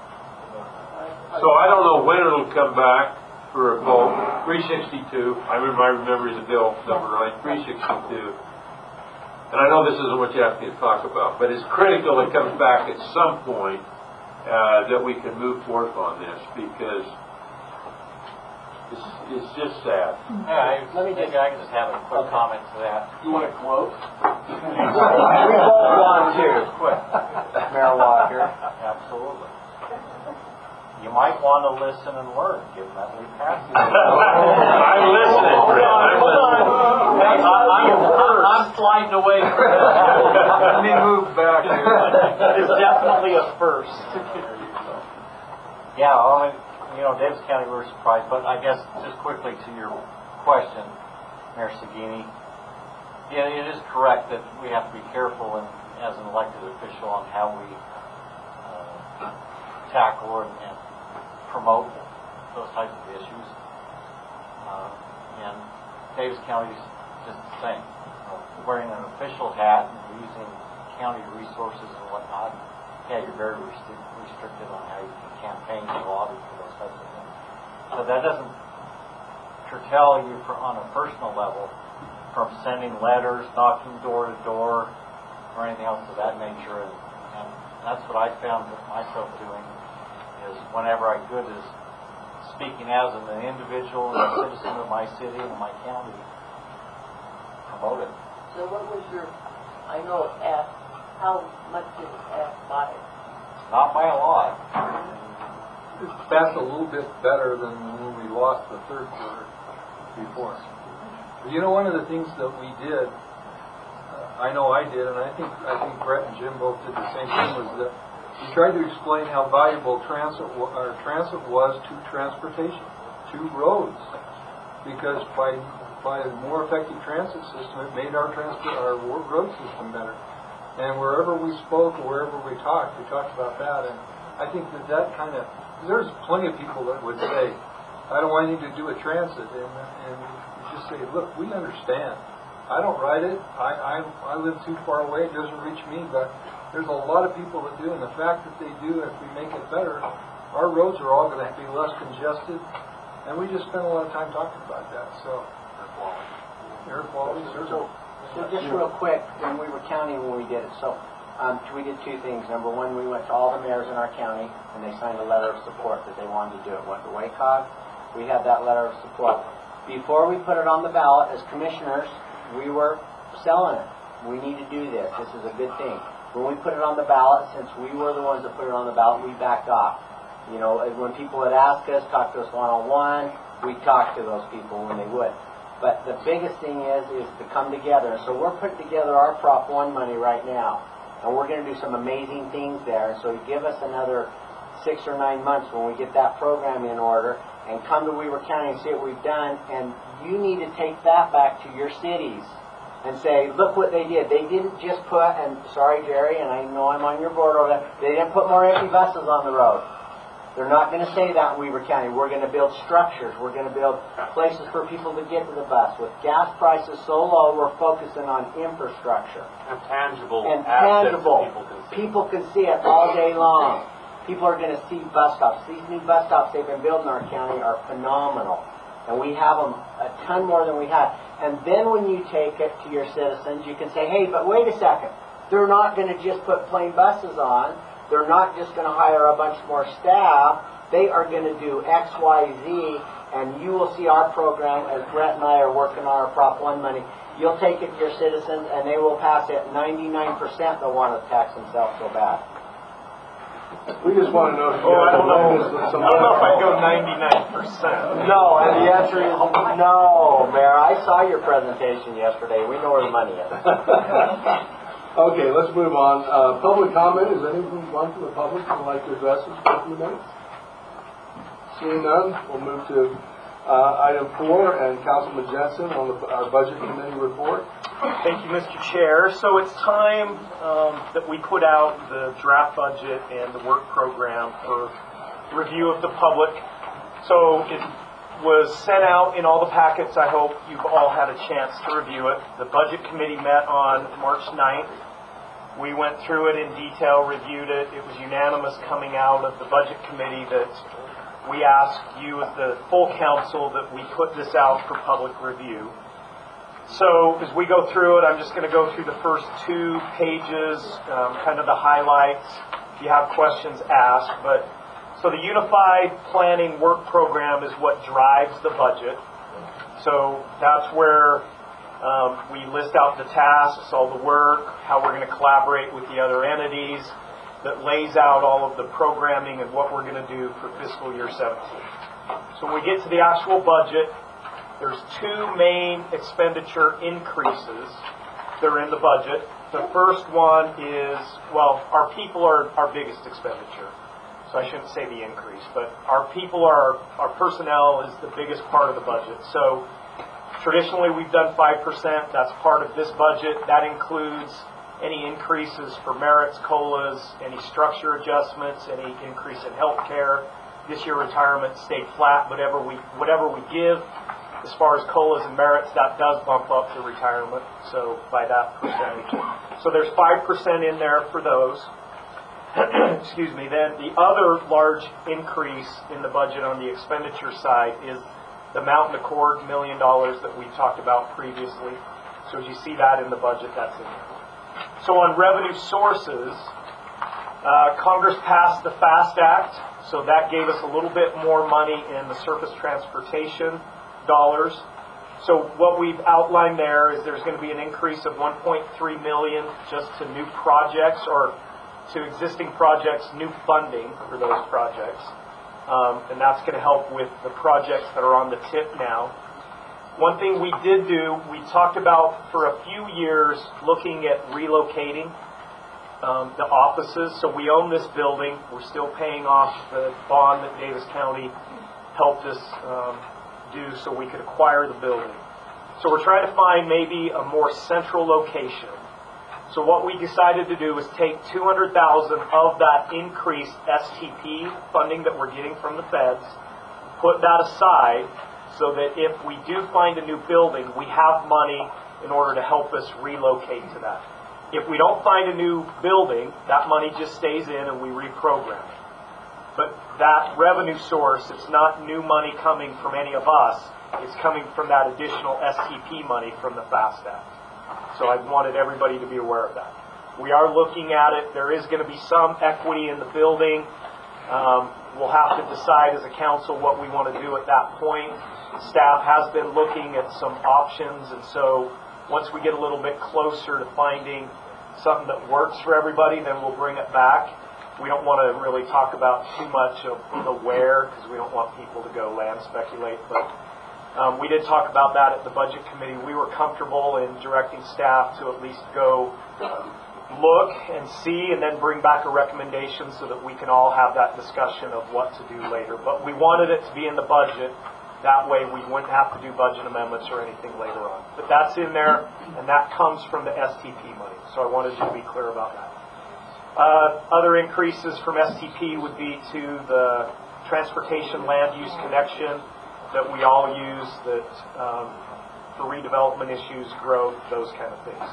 So I don't know when it'll come back for a vote. three sixty-two, I remember, I remember the bill number right, three sixty-two. And I know this isn't what you have to talk about, but it's critical it comes back at some point uh, that we can move forth on this, because it's, it's just sad. Yeah, let me just, I can just have a quick comment to that. You want a quote? We both want to. Quick. Mayor Walker. Absolutely. You might want to listen and learn, given that we passed it. I'm listening, Brent. I'm listening. I'm, I'm sliding away from that. Let me move back here. It's definitely a first. Yeah, I mean, you know, Davis County, we were surprised, but I guess just quickly to your question, Mayor Sagini, yeah, it is correct that we have to be careful in, as an elected official on how we uh, tackle and, and promote those types of issues. Uh, and Davis County is just the same. Uh, wearing an official hat and using county resources and whatnot, yeah, you're very restri- restricted on how you can campaign and lobby for those types of things. So that doesn't curtail you for, on a personal level from sending letters, knocking door to door, or anything else of that nature. And, and that's what I found myself doing, is whenever I could, is speaking as an individual and a citizen of my city and my county, promote it. So what was your I know it passed, how much did it pass by? Not by a lot. That's a little bit better than when we lost the third quarter before. You know, one of the things that we did, uh, I know I did, and I think I think Brett and Jim both did the same thing, was that we tried to explain how valuable transit wa- or transit was to transportation, to roads, because by by a more effective transit system, it made our transport our wo- road system better. And wherever we spoke or wherever we talked, we talked about that. And I think that that kind of, there's plenty of people that would say, I don't want anything to do with transit, and and just say, look, we understand. I don't ride it. I, I I live too far away. It doesn't reach me. But there's a lot of people that do, and the fact that they do, if we make it better, our roads are all going to be less congested. And we just spent a lot of time talking about that. So, air quality, air quality, so, so just real quick, when we were counting when we did it, so um, we did two things. Number one, we went to all the mayors in our county, and they signed a letter of support that they wanted to do it. Went to WACOG. We had that letter of support. Before we put it on the ballot, as commissioners, we were selling it. We need to do this. This is a good thing. When we put it on the ballot, since we were the ones that put it on the ballot, we backed off. You know, when people would ask us, talk to us one-on-one, we'd talk to those people when they would. But the biggest thing is, is to come together. So we're putting together our Prop one money right now. And we're going to do some amazing things there. And so give us another six or nine months when we get that program in order, and come to Weaver County and see what we've done, and you need to take that back to your cities and say, look what they did. They didn't just put, and sorry Jerry, and I know I'm on your board over there, they didn't put more empty buses on the road. They're not going to say that in Weaver County. We're going to build structures. We're going to build places for people to get to the bus. With gas prices so low, we're focusing on infrastructure. And tangible And assets tangible. that people can see. People can see it all day long. People are going to see bus stops. These new bus stops they've been building in our county are phenomenal. And we have them a ton more than we had. And then when you take it to your citizens, you can say, hey, but wait a second. They're not going to just put plain buses on. They're not just going to hire a bunch more staff. They are going to do X, Y, Z. And you will see our program, as Brett and I are working on our Prop one money. You'll take it to your citizens, and they will pass it. ninety-nine percent they'll want to tax themselves so bad. We just want to know if you Oh, I don't know. guys I don't know if I'd go ninety-nine percent. No, and the answer is no, Mayor. I saw your presentation yesterday. We know where the money is. Okay, let's move on. Uh, public comment. Is anyone one from the public who would like to address us for a few minutes? Seeing none, we'll move to uh, item four and Councilman Jensen on the, our Budget Committee report. Thank you, Mister Chair. So it's time um, that we put out the draft budget and the work program for review of the public. So it was sent out in all the packets. I hope you've all had a chance to review it. The Budget Committee met on March ninth. We went through it in detail, reviewed it. It was unanimous coming out of the Budget Committee that we asked you, as the full council, that we put this out for public review. So as we go through it, I'm just going to go through the first two pages, um, kind of the highlights. If you have questions, ask. But so the Unified Planning Work Program is what drives the budget. So that's where um, we list out the tasks, all the work, how we're going to collaborate with the other entities, that lays out all of the programming and what we're going to do for fiscal year seventeen. So when we get to the actual budget, there's two main expenditure increases that are in the budget. The first one is, well, our people are our biggest expenditure. So I shouldn't say the increase, but our people are, our personnel is the biggest part of the budget. So traditionally we've done five percent. That's part of this budget. That includes any increases for merits, COLAs, any structure adjustments, any increase in health care. This year retirement stayed flat. Whatever we, whatever we give as far as COLAs and merits, that does bump up the retirement, so by that percentage. So there's five percent in there for those. Excuse me. Then the other large increase in the budget on the expenditure side is the Mountain Accord million dollars that we talked about previously. So as you see that in the budget, that's in there. So on revenue sources, uh, Congress passed the FAST Act, so that gave us a little bit more money in the surface transportation dollars. So what we've outlined there is there's going to be an increase of one point three million dollars just to new projects or to existing projects, new funding for those projects. Um, and that's going to help with the projects that are on the tip now. One thing we did do, we talked about for a few years looking at relocating um, the offices. So we own this building. We're still paying off the bond that Davis County helped us um, do so we could acquire the building. So we're trying to find maybe a more central location. So what we decided to do was take two hundred thousand dollars of that increased S T P funding that we're getting from the feds, put that aside so that if we do find a new building, we have money in order to help us relocate to that. If we don't find a new building, that money just stays in and we reprogram it. But that revenue source, it's not new money coming from any of us. It's coming from that additional S T P money from the FAST Act. So I wanted everybody to be aware of that. We are looking at it. There is going to be some equity in the building. Um, we'll have to decide as a council what we want to do at that point. Staff has been looking at some options, and so once we get a little bit closer to finding something that works for everybody, then we'll bring it back. We don't want to really talk about too much of the where, because we don't want people to go land speculate, but Um, we did talk about that at the budget committee. We were comfortable in directing staff to at least go look and see and then bring back a recommendation so that we can all have that discussion of what to do later. But we wanted it to be in the budget. That way we wouldn't have to do budget amendments or anything later on. But that's in there, and that comes from the S T P money. So I wanted you to be clear about that. Uh, other increases from S T P would be to the transportation land use connection that we all use, that um, for redevelopment issues, growth, those kind of things.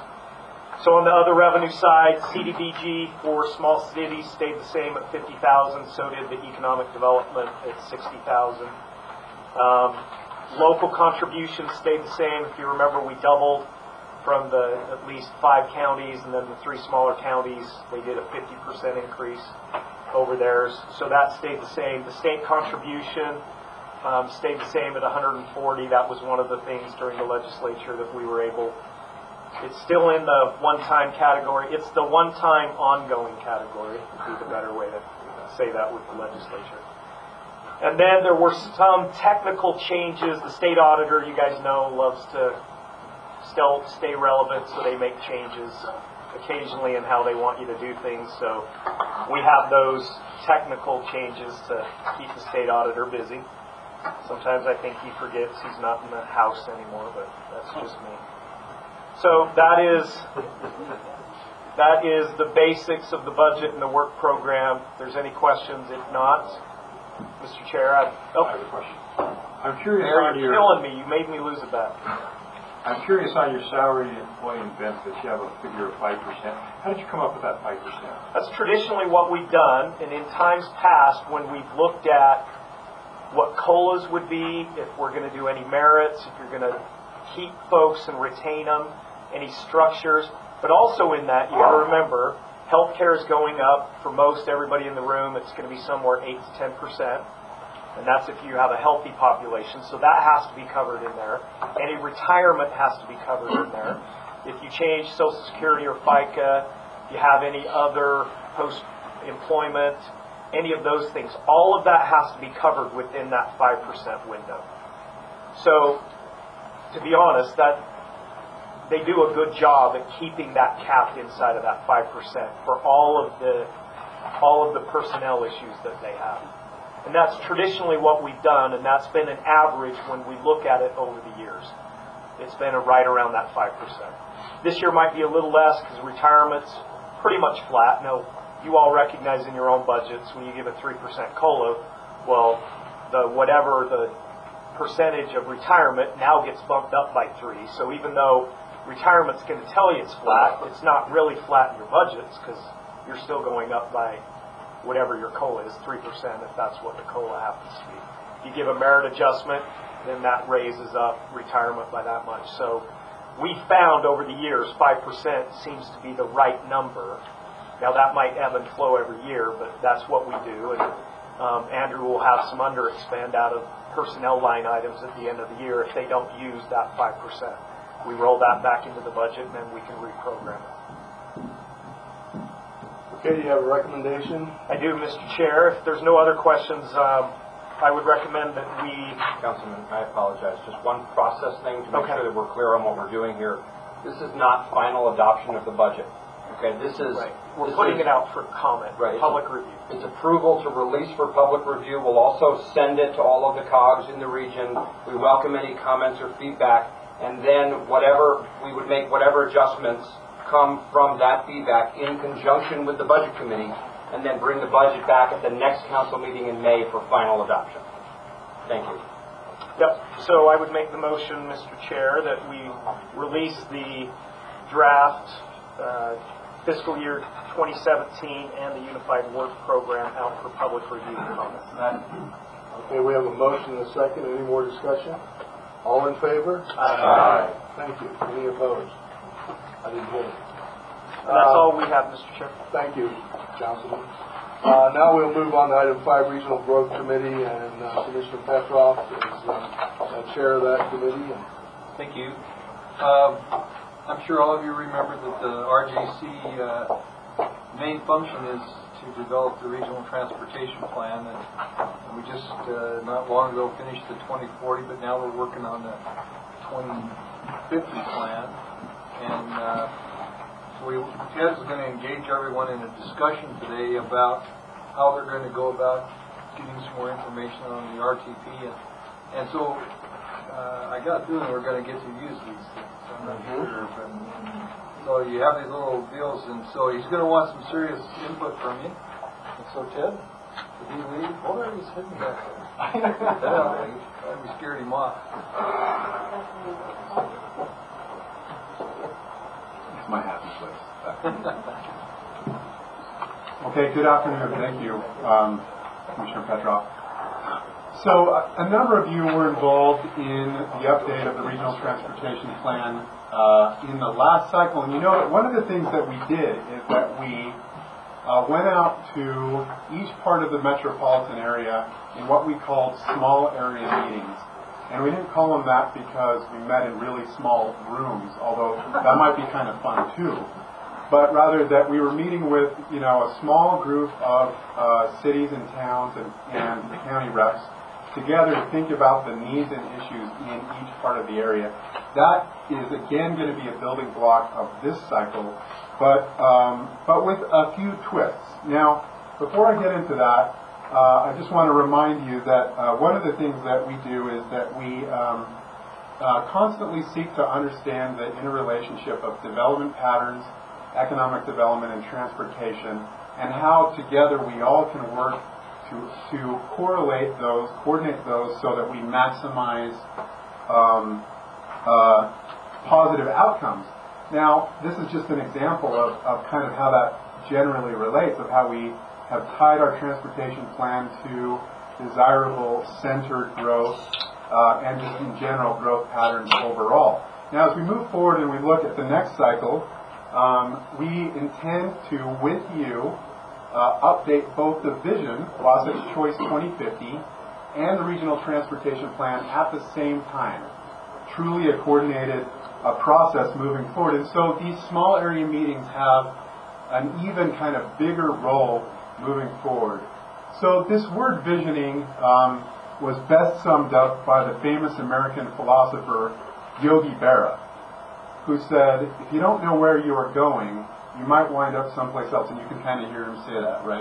So on the other revenue side, C D B G for small cities stayed the same at fifty thousand dollars. So did the economic development at sixty thousand dollars. Um, local contributions stayed the same. If you remember, we doubled from the at least five counties, and then the three smaller counties, they did a fifty percent increase over theirs. So that stayed the same. The state contribution Um, stayed the same at one hundred forty. That was one of the things during the legislature that we were able. It's still in the one-time category. It's the one-time ongoing category, would be the better way to say that with the legislature. And then there were some technical changes. The state auditor, you guys know, loves to still stay relevant, so they make changes occasionally in how they want you to do things. So we have those technical changes to keep the state auditor busy. Sometimes I think he forgets he's not in the house anymore, but that's just me. So that is that is the basics of the budget and the work program. If there's any questions, if not, Mister Chair, I, oh, I have a question. I'm curious Mayor, on you're your. killing me. You made me lose a bet. I'm curious on your salary, employee, and benefits. You have a figure of five percent. How did you come up with that five percent? That's traditionally what we've done, and in times past, when we've looked at what COLAs would be, if we're going to do any merits, if you're going to keep folks and retain them, any structures. But also in that, you got to remember, healthcare is going up for most everybody in the room. It's going to be somewhere eight to ten percent, and that's if you have a healthy population. So that has to be covered in there. Any retirement has to be covered in there. If you change Social Security or FICA, you have any other post-employment, any of those things, all of that has to be covered within that five percent window. So, to be honest, that they do a good job at keeping that capped inside of that five percent for all of the all of the personnel issues that they have. And that's traditionally what we've done, and that's been an average when we look at it over the years. It's been a right around that five percent. This year might be a little less because retirement's pretty much flat. No, you all recognize in your own budgets when you give a three percent COLA, well, the whatever the percentage of retirement now gets bumped up by three. So even though retirement's going to tell you it's flat, it's not really flat in your budgets because you're still going up by whatever your COLA is, three percent if that's what the COLA happens to be. If you give a merit adjustment, then that raises up retirement by that much. So we found over the years five percent seems to be the right number. Now that might ebb and flow every year, but that's what we do. And um, Andrew will have some under-expend out of personnel line items at the end of the year if they don't use that five percent. We roll that back into the budget, and then we can reprogram it. Okay, do you have a recommendation? I do, Mister Chair. If there's no other questions, um, I would recommend that we... Councilman, I apologize. Just one process thing to make Okay. sure that we're clear on what we're doing here. This is not final adoption of the budget. Okay, this is... Right. We're this putting is, it out for comment, right, public it's, review. It's approval to release for public review. We'll also send it to all of the C O Gs in the region. We welcome any comments or feedback. And then whatever, we would make whatever adjustments come from that feedback in conjunction with the Budget Committee, and then bring the budget back at the next council meeting in May for final adoption. Thank you. Yep. So I would make the motion, Mister Chair, that we release the draft uh, fiscal year twenty seventeen and the Unified Work Program out for public review and comment. Okay, we have a motion and a second. Any more discussion? All in favor? Aye. Thank you. Any opposed? I didn't hear it. And that's Uh, all we have, Mister Chair. Thank you, Councilman. Uh, now we'll move on to item five, Regional Growth Committee, and uh, Commissioner Petroff is uh, uh, chair of that committee. And Thank you. Um, I'm sure all of you remember that the R G C uh, main function is to develop the regional transportation plan, and, and we just uh, not long ago finished the twenty forty, but now we're working on the twenty fifty plan. And uh, so we, Ted's going to engage everyone in a discussion today about how they're going to go about getting some more information on the R T P. And, and so uh, I got a feeling we're going to get to use these things. I'm not sure. But, so you have these little deals, and so he's going to want some serious input from you. And so Ted, did he leave? Oh, there he's sitting back there. Yeah, we scared him off. My happy place. Okay, good afternoon. Thank you, um, Commissioner Petroff. So uh, a number of you were involved in the update of the Regional Transportation Plan uh, in the last cycle. And you know that one of the things that we did is that we uh, went out to each part of the metropolitan area in what we called small area meetings. And we didn't call them that because we met in really small rooms, although that might be kind of fun too. But rather that we were meeting with, you know, a small group of uh, cities and towns and, and county reps together to think about the needs and issues in each part of the area. That is again going to be a building block of this cycle, but um, but with a few twists. Now, before I get into that, Uh, I just want to remind you that uh, one of the things that we do is that we um, uh, constantly seek to understand the interrelationship of development patterns, economic development, and transportation, and how together we all can work to, to correlate those, coordinate those so that we maximize um, uh, positive outcomes. Now, this is just an example of, of kind of how that generally relates, of how we have tied our transportation plan to desirable centered growth uh, and just in general growth patterns overall. Now, as we move forward and we look at the next cycle, um, we intend to, with you, uh, update both the vision, Wasatch Choice twenty fifty, and the Regional Transportation Plan at the same time. Truly a coordinated uh, process moving forward. And so these small area meetings have an even kind of bigger role moving forward. So this word visioning um, was best summed up by the famous American philosopher Yogi Berra, who said, if you don't know where you are going, you might wind up someplace else. And you can kind of hear him say that, right?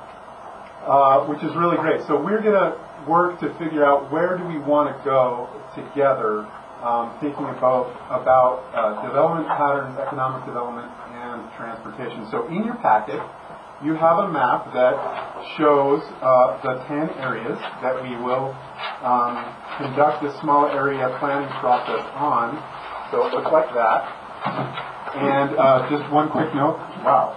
Uh, which is really great. So we're going to work to figure out where do we want to go together, um, thinking about, about uh, development patterns, economic development, and transportation. So in your packet, you have a map that shows uh, the ten areas that we will um, conduct this small area planning process on. So it looks like that. And uh, just one quick note. Wow.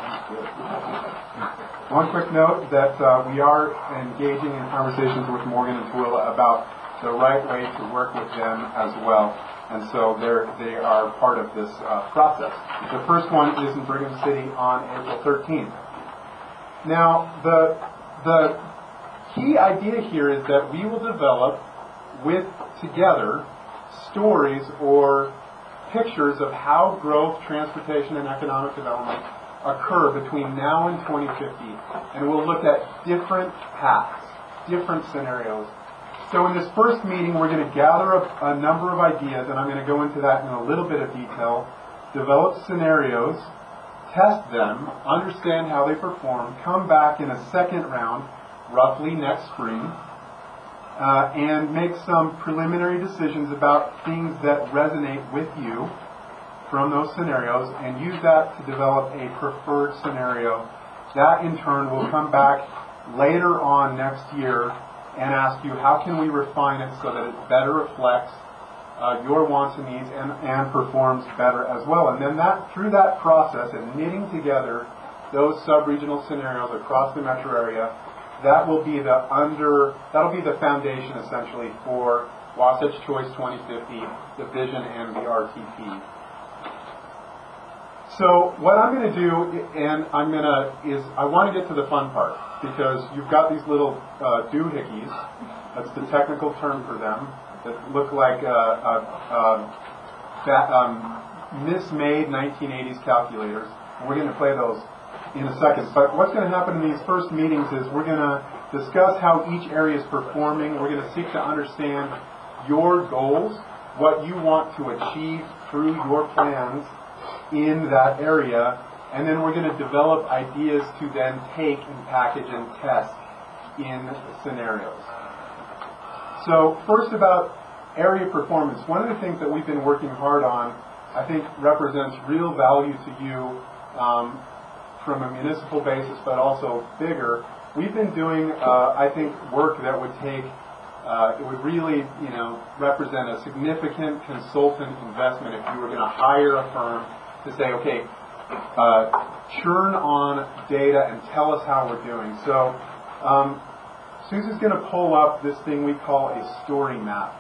One quick note that uh, we are engaging in conversations with Morgan and Tooele about the right way to work with them as well. And so they're, they are part of this uh, process. The first one is in Brigham City on April thirteenth. Now, the the key idea here is that we will develop with together stories or pictures of how growth, transportation, and economic development occur between now and twenty fifty. And we'll look at different paths, different scenarios. So in this first meeting, we're going to gather a, a number of ideas, and I'm going to go into that in a little bit of detail, develop scenarios, test them, understand how they perform, come back in a second round, roughly next spring, uh, and make some preliminary decisions about things that resonate with you from those scenarios, and use that to develop a preferred scenario. That, in turn, will come back later on next year and ask you, how can we refine it so that it better reflects uh, your wants and needs and, and performs better as well. And then that, through that process and knitting together those sub-regional scenarios across the metro area, that will be the under, that'll be the foundation essentially for Wasatch Choice twenty fifty, the vision, and the R T P. So what I'm going to do, and I'm going to, is I want to get to the fun part, because you've got these little uh, doohickeys, that's the technical term for them, that look like uh, uh, uh, that, um, mismade nineteen eighties calculators. And we're going to play those in a second. But what's going to happen in these first meetings is we're going to discuss how each area is performing. We're going to seek to understand your goals, what you want to achieve through your plans in that area, and then we're going to develop ideas to then take and package and test in scenarios. So first, about area performance. One of the things that we've been working hard on, I think, represents real value to you um, from a municipal basis, but also bigger. We've been doing, uh, I think, work that would take, uh, it would really, you know, represent a significant consultant investment if you were going to hire a firm to say, okay, uh, churn on data and tell us how we're doing. So um, Susie's going to pull up this thing we call a story map.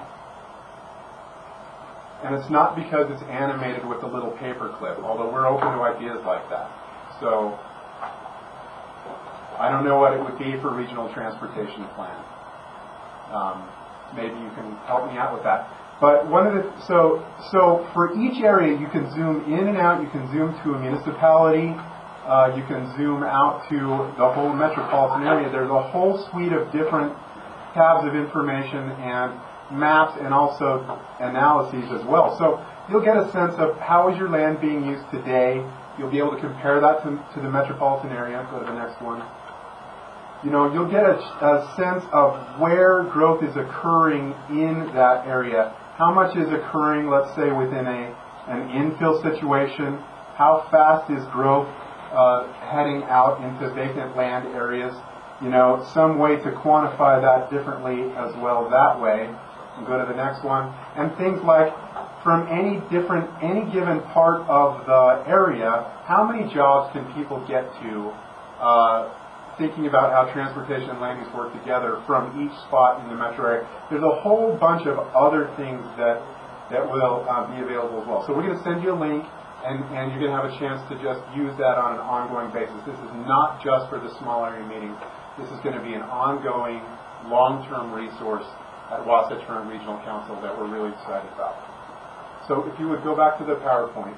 And it's not because it's animated with a little paper clip, although we're open to ideas like that. So I don't know what it would be for regional transportation plan. Um, maybe you can help me out with that. But one of the, so, so for each area, you can zoom in and out. You can zoom to a municipality. Uh, you can zoom out to the whole metropolitan area. There's a whole suite of different tabs of information and maps and also analyses as well. So you'll get a sense of how is your land being used today. You'll be able to compare that to, to the metropolitan area. Go to the next one. You know, you'll get a, a sense of where growth is occurring in that area. How much is occurring, let's say, within a an infill situation? How fast is growth uh, heading out into vacant land areas? You know, some way to quantify that differently as well that way. And go to the next one. And things like, from any different, any given part of the area, how many jobs can people get to? Uh, thinking about how transportation and land use work together from each spot in the metro area. There's a whole bunch of other things that that will uh, be available as well. So we're going to send you a link, and, and you're going to have a chance to just use that on an ongoing basis. This is not just for the small area meetings. This is going to be an ongoing, long-term resource at Wasatch Front Regional Council that we're really excited about. So if you would go back to the PowerPoint.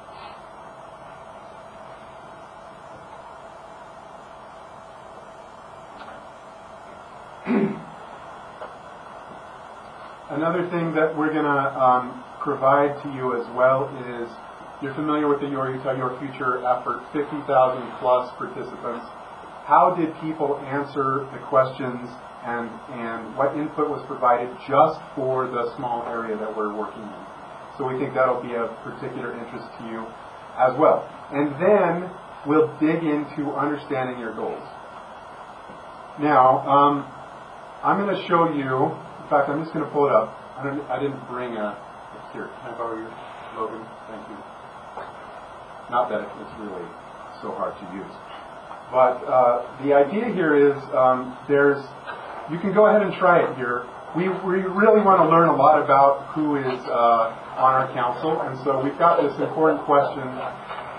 Another thing that we're going to um, provide to you as well is, you're familiar with the Your Utah, Your Future effort, fifty thousand plus participants. How did people answer the questions, and, and what input was provided just for the small area that we're working in? So we think that'll be of particular interest to you as well. And then we'll dig into understanding your goals. Now, um, I'm going to show you. In fact, I'm just going to pull it up. I, don't, I didn't bring a... Here, can I borrow your Logan? Thank you. Not that it's really so hard to use. But uh, the idea here is um, there's... You can go ahead and try it here. We, we really want to learn a lot about who is uh, on our council. And so we've got this important question.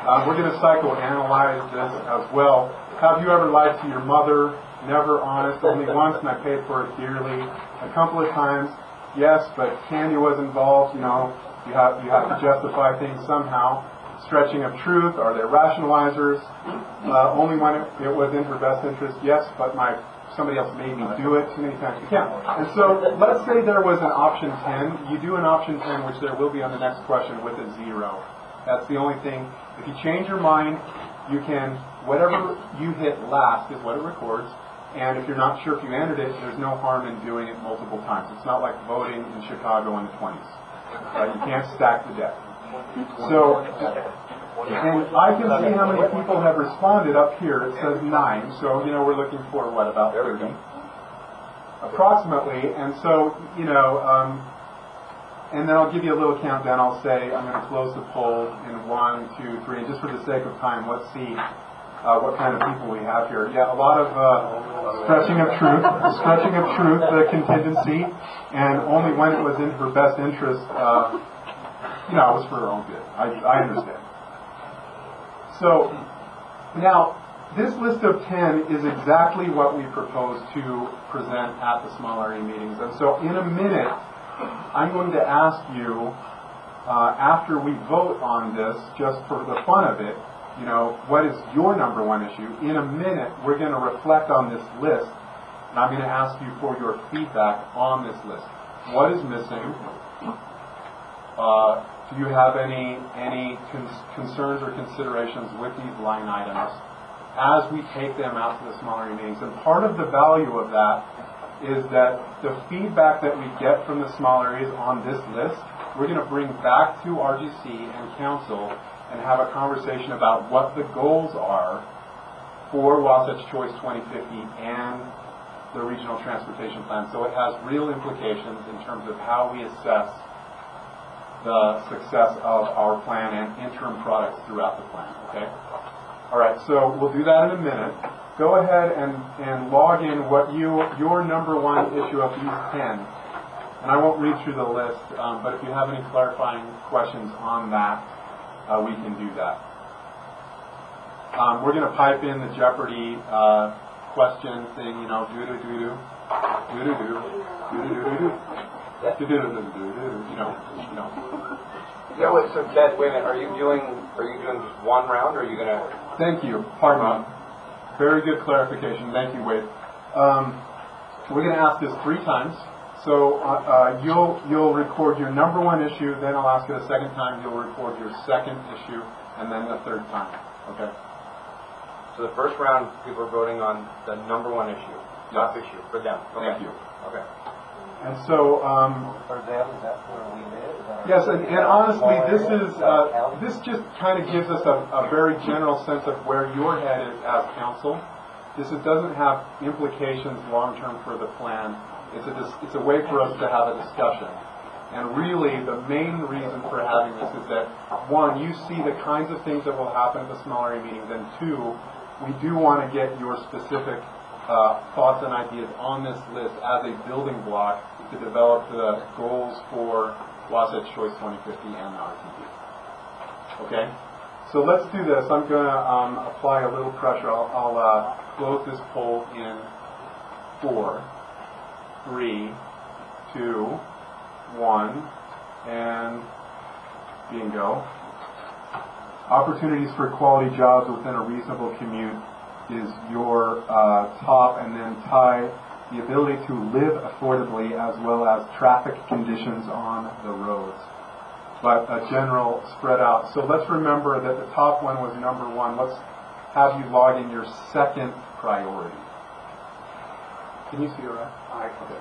Um, we're going to psychoanalyze this as well. Have you ever lied to your mother? Never, honest, only once, and I paid for it dearly. A couple of times, yes, but candy was involved. You know, you have you have to justify things somehow. Stretching of truth. Are there rationalizers? Uh, only when it, it was in her best interest. Yes, but my somebody else made me do it too many times. Yeah. And so let's say there was an option ten. You do an option ten, which there will be on the next question, with a zero. That's the only thing. If you change your mind, you can, whatever you hit last is what it records. And if you're not sure if you entered it, there's no harm in doing it multiple times. It's not like voting in Chicago in the twenties. Right? You can't stack the deck. So, and I can see how many people have responded up here. It says nine. So, you know, we're looking for, what, about thirty? Approximately. And so, you know, um, and then I'll give you a little countdown. I'll say I'm going to close the poll in one, two, three. And just for the sake of time, let's see uh, what kind of people we have here. Yeah, a lot of uh, stretching of truth, stretching of truth, the contingency, and only when it was in her best interest. Uh, you know, it was for her own good. I, I understand. So, now, this list of ten is exactly what we propose to present at the small area meetings. And so, in a minute, I'm going to ask you, uh, after we vote on this, just for the fun of it, you know, what is your number one issue? In a minute, we're going to reflect on this list, and I'm going to ask you for your feedback on this list. What is missing? Uh, do you have any any cons- concerns or considerations with these line items as we take them out to the small area meetings? And part of the value of that is that the feedback that we get from the small areas on this list, we're going to bring back to R G C and council and have a conversation about what the goals are for Wasatch Choice twenty fifty and the Regional Transportation Plan. So it has real implications in terms of how we assess the success of our plan and interim products throughout the plan. Okay? All right, so we'll do that in a minute. Go ahead and, and log in what you your number one issue of these ten. And I won't read through the list, um, but if you have any clarifying questions on that, Uh, we can do that. Um, we're going to pipe in the Jeopardy uh, question thing, you know, doo doo doo doo, doo doo doo, doo doo doo doo, doo doo doo doo doo, you know, you know. Yeah, wait, so Ted, wait a minute. Are you doing? Are you doing just one round, or are you going to? Thank you. Pardon me. Very good clarification. Thank you, Wade. Um, we're going to ask this three times. So uh, uh, you'll you'll record your number one issue, then I'll ask it a second time. You'll record your second issue, and then the third time. Okay. So the first round, people are voting on the number one issue, top issue for them. Okay. Thank you. Okay. And so, um, for example, is that where we live? Is that yes, and, and honestly, this is uh, this just kind of gives us a, a very general sense of where your head is as council. This is, doesn't have implications long term for the plan. It's a, it's a way for us to have a discussion. And really, the main reason for having this is that, one, you see the kinds of things that will happen at the small area meetings, and two, we do want to get your specific uh, thoughts and ideas on this list as a building block to develop the goals for Wasatch Choice twenty fifty and the R T D. Okay? So let's do this. I'm going to um, apply a little pressure. I'll, I'll uh, close this poll in four. Three, two, one, and bingo. Opportunities for quality jobs within a reasonable commute is your uh, top, and then tie the ability to live affordably as well as traffic conditions on the roads. But a general spread out. So let's remember that the top one was number one. Let's have you log in your second priority. Can you see it right? Okay.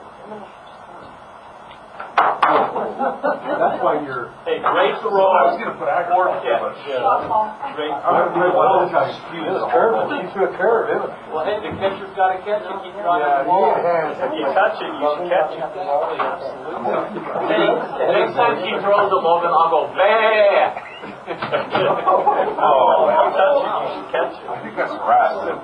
That's why you're... Hey, raise the roll. I was going to put Four catch. Yeah. She threw a curve, isn't it? Well, hey, the catcher's got to catch it. Keep trying Yeah, to ball. If you touch it, you should catch it. Hey, next time she throws a Logan, I'll go, bah! Oh, if you touch it, you should catch it. I think that's rats that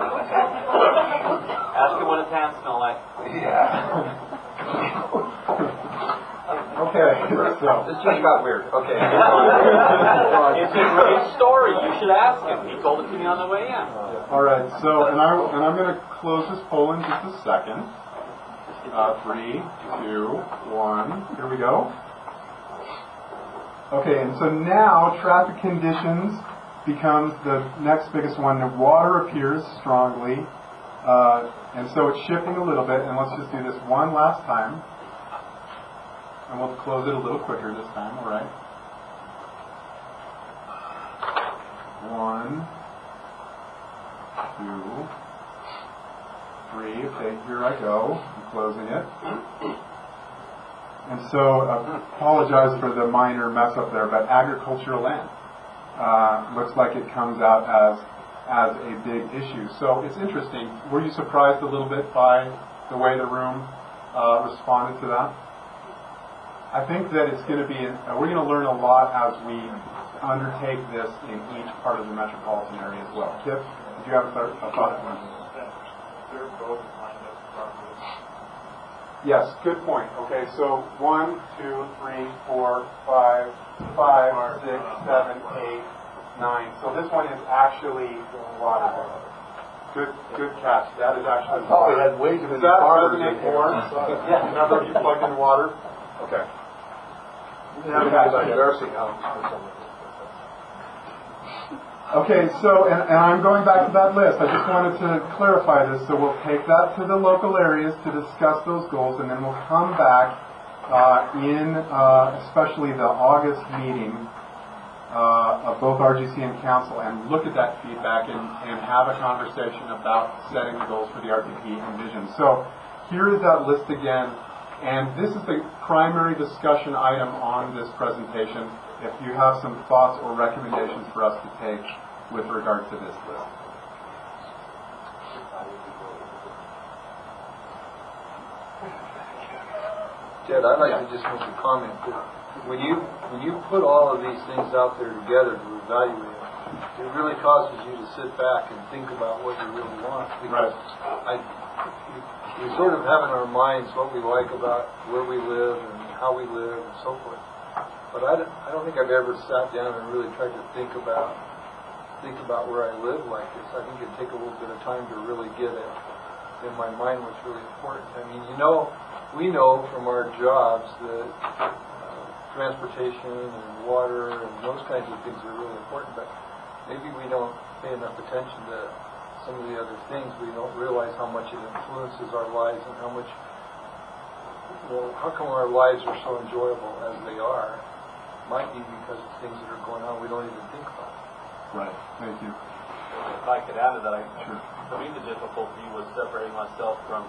Ask him what his hands smell like. Yeah. Okay. So, This just got weird. Okay. It's a great story. You should ask him. He told it to me on the way in. all right. So, and I and I'm going to close this poll in just a second. Uh, three, two, one. Here we go. Okay, and so now traffic conditions becomes the next biggest one. The water appears strongly, uh, and so it's shifting a little bit. And let's just do this one last time. And we'll close it a little quicker this time, all right? One, two, three. Okay, here I go. I'm closing it. And so, uh, apologize for the minor mess up there, but agricultural land uh, looks like it comes out as as a big issue. So it's interesting. Were you surprised a little bit by the way the room uh, responded to that? I think that it's going to be, uh, we're going to learn a lot as we undertake this in each part of the metropolitan area as well. Kip, did you have a, th- a thought? They're both lined up properly. Yes, good point. Okay, so one, two, three, four, five, five, six, seven, eight, nine. So this one is actually water. Good, good catch. That is actually. I thought we had way too Does many that farmers resonate in here. more? Yeah. Remember you plugged in water? Okay. Now it's like nursing homes. Okay, so, and, and I'm going back to that list. I just wanted to clarify this. So we'll take that to the local areas to discuss those goals, and then we'll come back uh, in uh, especially the August meeting uh, of both R G C and Council and look at that feedback and, and have a conversation about setting the goals for the R T P and vision. So here is that list again. And this is the primary discussion item on this presentation. If you have some thoughts or recommendations for us to take with regard to this list. Jed, I'd like to just make a comment that when you when you put all of these things out there together to evaluate it, it really causes you to sit back and think about what you really want. Because I, we sort of have in our minds what we like about where we live and how we live and so forth. But I don't, I don't think I've ever sat down and really tried to think about think about where I live like this. I think it'd take a little bit of time to really get it in my mind what's really important. I mean, you know, we know from our jobs that uh, transportation and water and those kinds of things are really important, but maybe we don't pay enough attention to some of the other things. We don't realize how much it influences our lives and how much, well, how come our lives are so enjoyable as they are? Might be because of things that are going on we don't even think about. Right. Thank you. If I could add to that, I, sure. For me the difficulty was separating myself from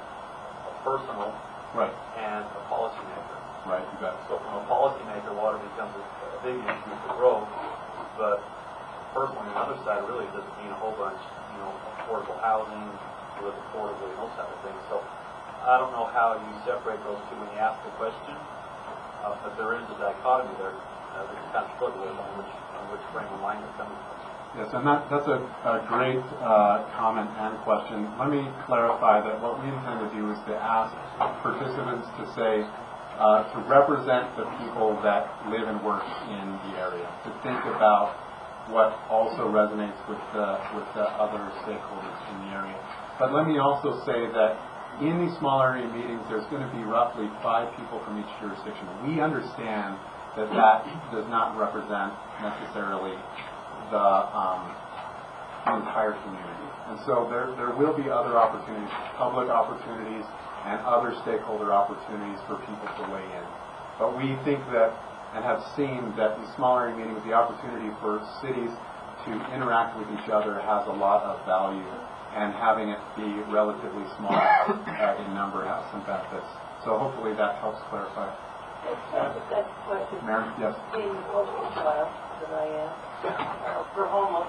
a personal right. and a policymaker. Right, you bet. So from a policymaker, water becomes a, a big issue for growth, but personally, on the other side, really doesn't mean a whole bunch, you know, affordable housing, live affordably, and those type of things. So I don't know how you separate those two when you ask the question, uh, but there is a dichotomy there uh, that you kind of struggle with on which, on which frame of mind you're coming from. Yes, and that, that's a, a great uh, comment and question. Let me clarify that what we intend to do is to ask participants to say, uh, to represent the people that live and work in the area, to think about what also resonates with the, with the other stakeholders in the area. But let me also say that in these small area meetings, there's going to be roughly five people from each jurisdiction. We understand that that does not represent necessarily the, um, the entire community. And so there, there will be other opportunities, public opportunities, and other stakeholder opportunities for people to weigh in. But we think that and have seen that in smaller meetings, the opportunity for cities to interact with each other has a lot of value, and having it be relatively small uh, in number has some benefits. So hopefully that helps clarify. That's, that's a question. Mary, yes. Being the local class that I am, uh, for homeless,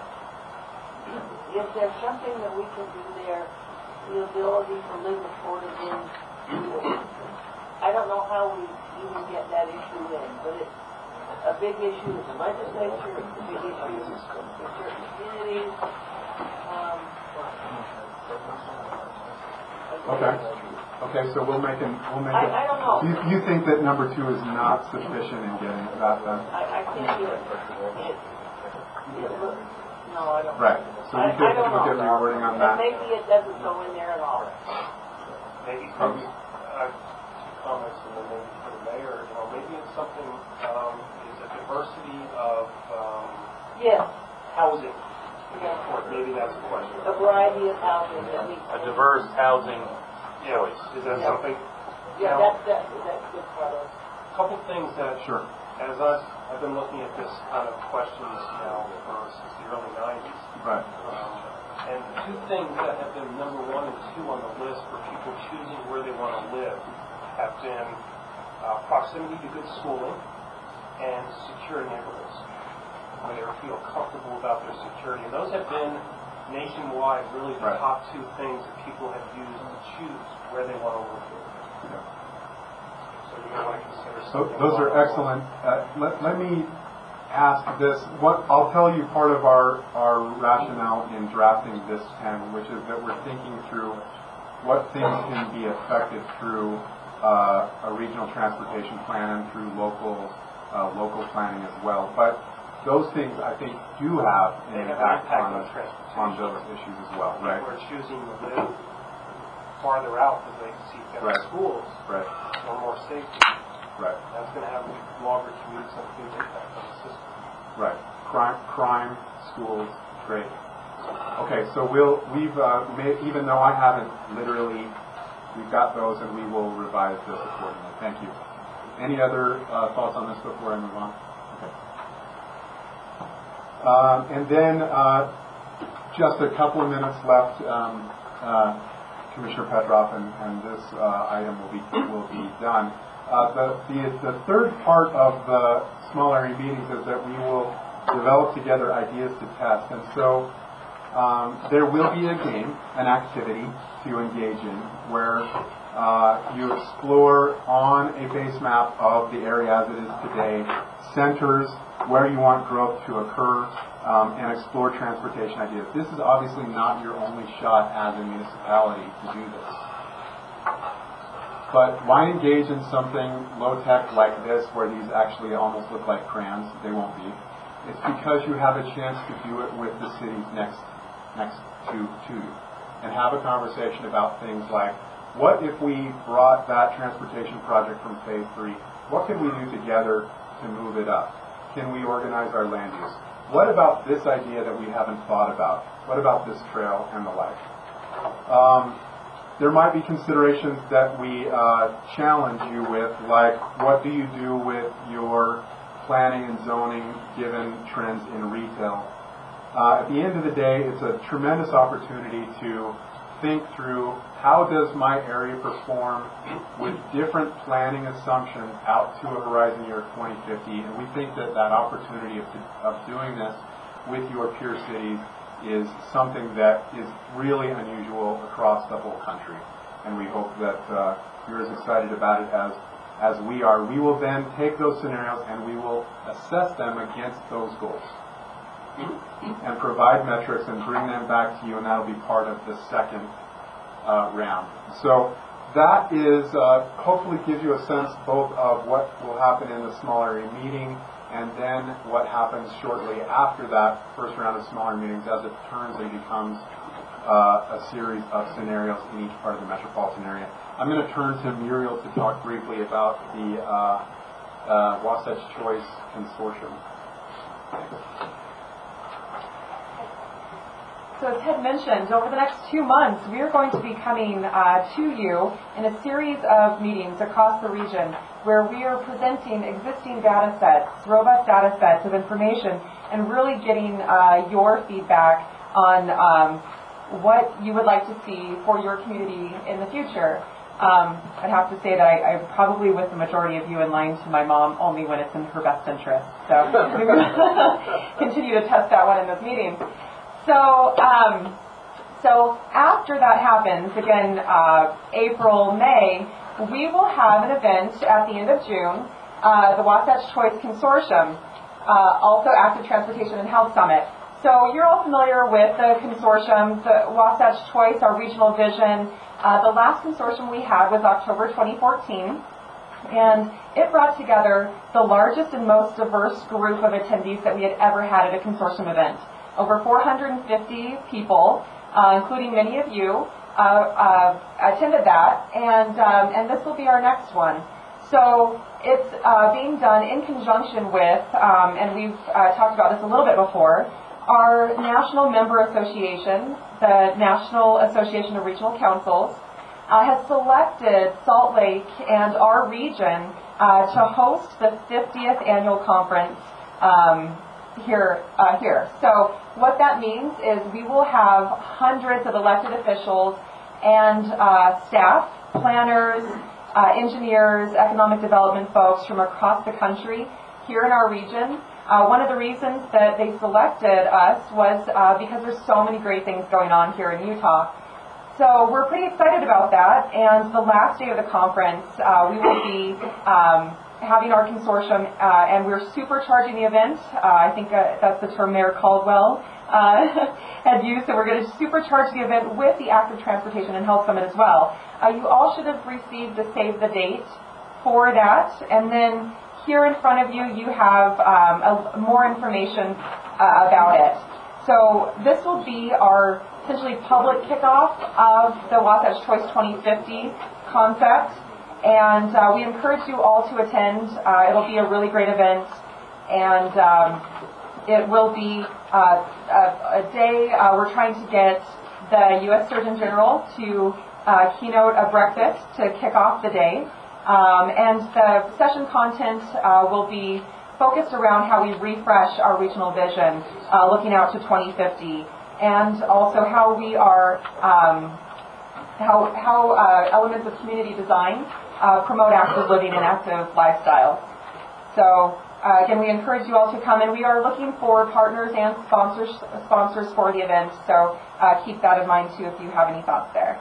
is there something that we can do there, the ability to live affordably? I don't know how we even get that issue in, but it's a big issue with the legislature, it's a big issue with certain communities. Um, Okay. Okay, so we'll make an, we'll make I, it. I don't know. You, you think that number two is not sufficient in getting that done? I, I can't do it. It, it looks, no, I don't. Right, so we I, could, I don't we could know. get rewording on And that. maybe it doesn't go in there at all. Maybe some, uh, comments and then maybe for the mayor, you know, maybe it's something, um, is a diversity of, um, Yes. housing. Yes. Or maybe that's a question. A variety of housing that we. A diverse housing choice. Is that Yeah. something? Yeah, Now, that's, that's, that's good, Carlos. couple things that, Sure. as us, I've been looking at this kind of questions now for since the early nineties. Right. Um, and two things that have been number one and two on the list for people choosing where they want to live have been uh, proximity to good schooling and secure neighborhoods, where they feel comfortable about their security. And those have been nationwide really the Right. top two things that people have used to choose where they want to live. Yeah. So you might want to consider So something. those are along excellent. Uh, let, let me ask this. What I'll tell you part of our, our rationale in drafting this pen, which is that we're thinking through what things can be affected through uh, a regional transportation plan and through local uh, local planning as well. But those things, I think, do have an They have an impact impact on, on transportation. on those issues as well, right? People are choosing to live farther out because they see better Right. schools Right. or more safety. Right. That's going to have longer commutes and a huge impact on the system. Right. Crime, crime, schools, great. Okay, so we'll, we've, uh, made, even though I haven't literally, we've got those and we will revise this accordingly. Thank you. Any other uh, thoughts on this before I move on? Okay. Um, and then, uh, just a couple of minutes left, um, uh, Commissioner Petroff, and, and this uh, item will be will be done. Uh, the, the the third part of the small area meetings is that we will develop together ideas to test, and so um, there will be a game, an activity to engage in, where uh, you explore on a base map of the area as it is today, centers where you want growth to occur, um, and explore transportation ideas. This is obviously not your only shot as a municipality to do this. But why engage in something low-tech like this where these actually almost look like crayons? They won't be. It's because you have a chance to do it with the cities next, next to, to you and have a conversation about things like, what if we brought that transportation project from phase three? What can we do together to move it up? Can we organize our land use? What about this idea that we haven't thought about? What about this trail and the like? Um, there might be considerations that we uh, challenge you with, like what do you do with your planning and zoning given trends in retail? Uh, at the end of the day, it's a tremendous opportunity to think through how does my area perform with different planning assumptions out to a horizon year of twenty fifty, and we think that that opportunity of, of doing this with your peer cities is something that is really unusual across the whole country, and we hope that uh, you're as excited about it as as we are. We will then take those scenarios and we will assess them against those goals and provide metrics and bring them back to you, and that'll be part of the second uh, round. So that is uh, hopefully gives you a sense both of what will happen in the small area meeting and then what happens shortly after that first round of smaller meetings as it turns and becomes uh, a series of scenarios in each part of the metropolitan area. I'm going to turn to Muriel to talk briefly about the uh, uh, Wasatch Choice Consortium. So as Ted mentioned, over the next two months, we are going to be coming uh, to you in a series of meetings across the region where we are presenting existing data sets, robust data sets of information, and really getting uh, your feedback on um, what you would like to see for your community in the future. Um, I'd have to say that I, I'm probably with the majority of you in line to my mom only when it's in her best interest. So we will continue to test that one in those meetings. So, um, so after that happens, again, uh, April, May, we will have an event at the end of June, uh, the Wasatch Choice Consortium, uh, also Active Transportation and Health Summit. So you're all familiar with the consortium, the Wasatch Choice, our regional vision. Uh, the last consortium we had was October twenty fourteen, and it brought together the largest and most diverse group of attendees that we had ever had at a consortium event. Over four hundred fifty people, uh, including many of you, uh, uh, attended that, and, um, and this will be our next one. So it's uh, being done in conjunction with, um, and we've uh, talked about this a little bit before, our national member association, the National Association of Regional Councils, uh, has selected Salt Lake and our region uh, to host the fiftieth annual conference um, here. Uh, here. So what that means is we will have hundreds of elected officials and uh, staff, planners, uh, engineers, economic development folks from across the country here in our region. Uh, one of the reasons that they selected us was uh, because there's so many great things going on here in Utah. So we're pretty excited about that, and the last day of the conference, uh, we will be um, having our consortium, uh, and we're supercharging the event. Uh, I think uh, that's the term Mayor Caldwell uh, had used, so we're going to supercharge the event with the Active Transportation and Health Summit as well. Uh, you all should have received the save the date for that, and then here in front of you, you have um, a, more information uh, about it. So this will be our essentially public kickoff of the Wasatch Choice twenty fifty concept, and uh, we encourage you all to attend. Uh, it'll be a really great event, and um, it will be uh, a, a day. Uh, we're trying to get the U S Surgeon General to uh, keynote a breakfast to kick off the day. Um, and the session content uh, will be focused around how we refresh our regional vision, uh, looking out to twenty fifty, and also how we are, um, how, how uh, elements of community design uh, promote active living and active lifestyle. So uh, again, we encourage you all to come, and we are looking for partners and sponsors, sponsors for the event. So uh, keep that in mind too if you have any thoughts there.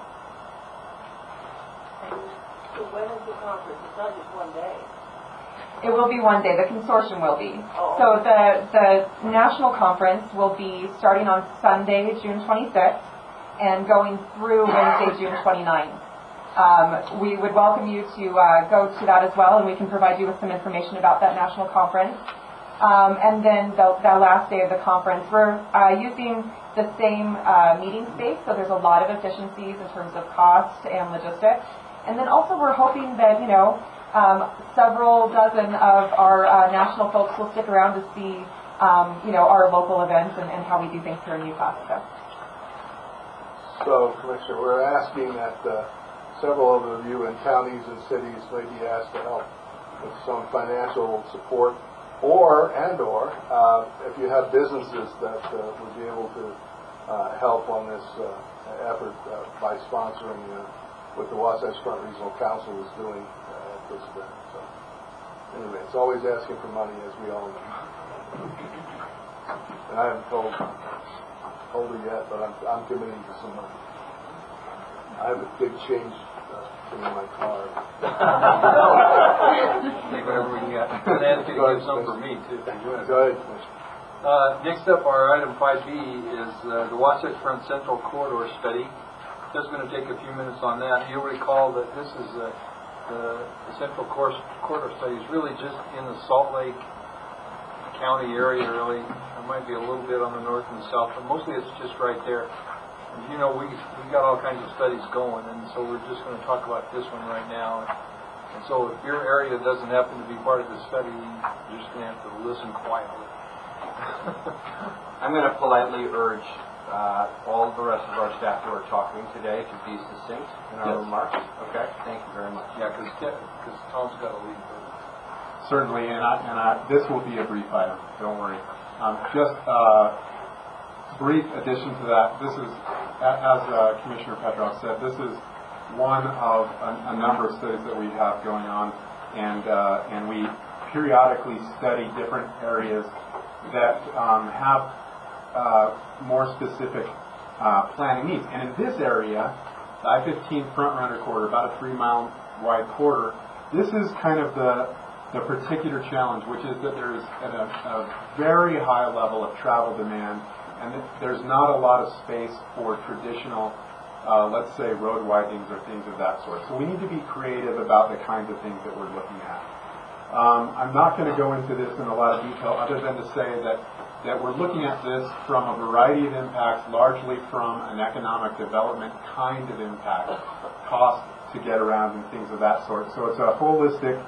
So when is the conference? It's not just one day. It will be one day. The consortium will be. Oh. So the the national conference will be starting on Sunday, June twenty-sixth, and going through Wednesday, June twenty-ninth. Um, we would welcome you to uh, go to that as well, and we can provide you with some information about that national conference. Um, and then the, the last day of the conference, we're uh, using the same uh, meeting space, so there's a lot of efficiencies in terms of cost and logistics. And then also we're hoping that, you know, um, several dozen of our uh, national folks will stick around to see, um, you know, our local events and, and how we do things here in Utah. So, so Commissioner, we're asking that uh, several of you in counties and cities may be asked to help with some financial support, or and or uh, if you have businesses that uh, would be able to uh, help on this uh, effort uh, by sponsoring uh, what the Wasatch Front Regional Council is doing uh, at this event. So, anyway, it's always asking for money, as we all know. And I haven't told, told her yet, but I'm, I'm committing to some money. I have a big change uh, in my car. Take whatever we can get. And Nancy can get some for me, too. Go ahead, Commissioner. Uh, next up, our item five B is uh, the Wasatch Front Central Corridor Study. Just going to take a few minutes on that. You'll recall that this is a, the, the Central Corridor Study is really just in the Salt Lake County area, really. There might be a little bit on the north and the south, but mostly it's just right there. And, you know, we, we've got all kinds of studies going, and so we're just going to talk about this one right now. And so if your area doesn't happen to be part of the study, you're just going to have to listen quietly. I'm going to politely urge Uh, all the rest of our staff who are talking today to be succinct in our yes. remarks. Okay, thank you very much. Yeah, because Tom's got to leave. Certainly, and, I, and I, this will be a brief item, don't worry. Um, just a uh, brief addition to that, this is, as uh, Commissioner Petrov said, this is one of a, a number of studies that we have going on, and, uh, and we periodically study different areas that um, have Uh, more specific uh, planning needs. And in this area, the I fifteen front runner corridor, about a three mile wide corridor, this is kind of the, the particular challenge, which is that there is a, a very high level of travel demand and it, there's not a lot of space for traditional, uh, let's say, road widenings or things of that sort. So we need to be creative about the kinds of things that we're looking at. Um, I'm not going to go into this in a lot of detail other than to say that, that we're looking at this from a variety of impacts, largely from an economic development kind of impact, cost to get around and things of that sort. So it's a holistic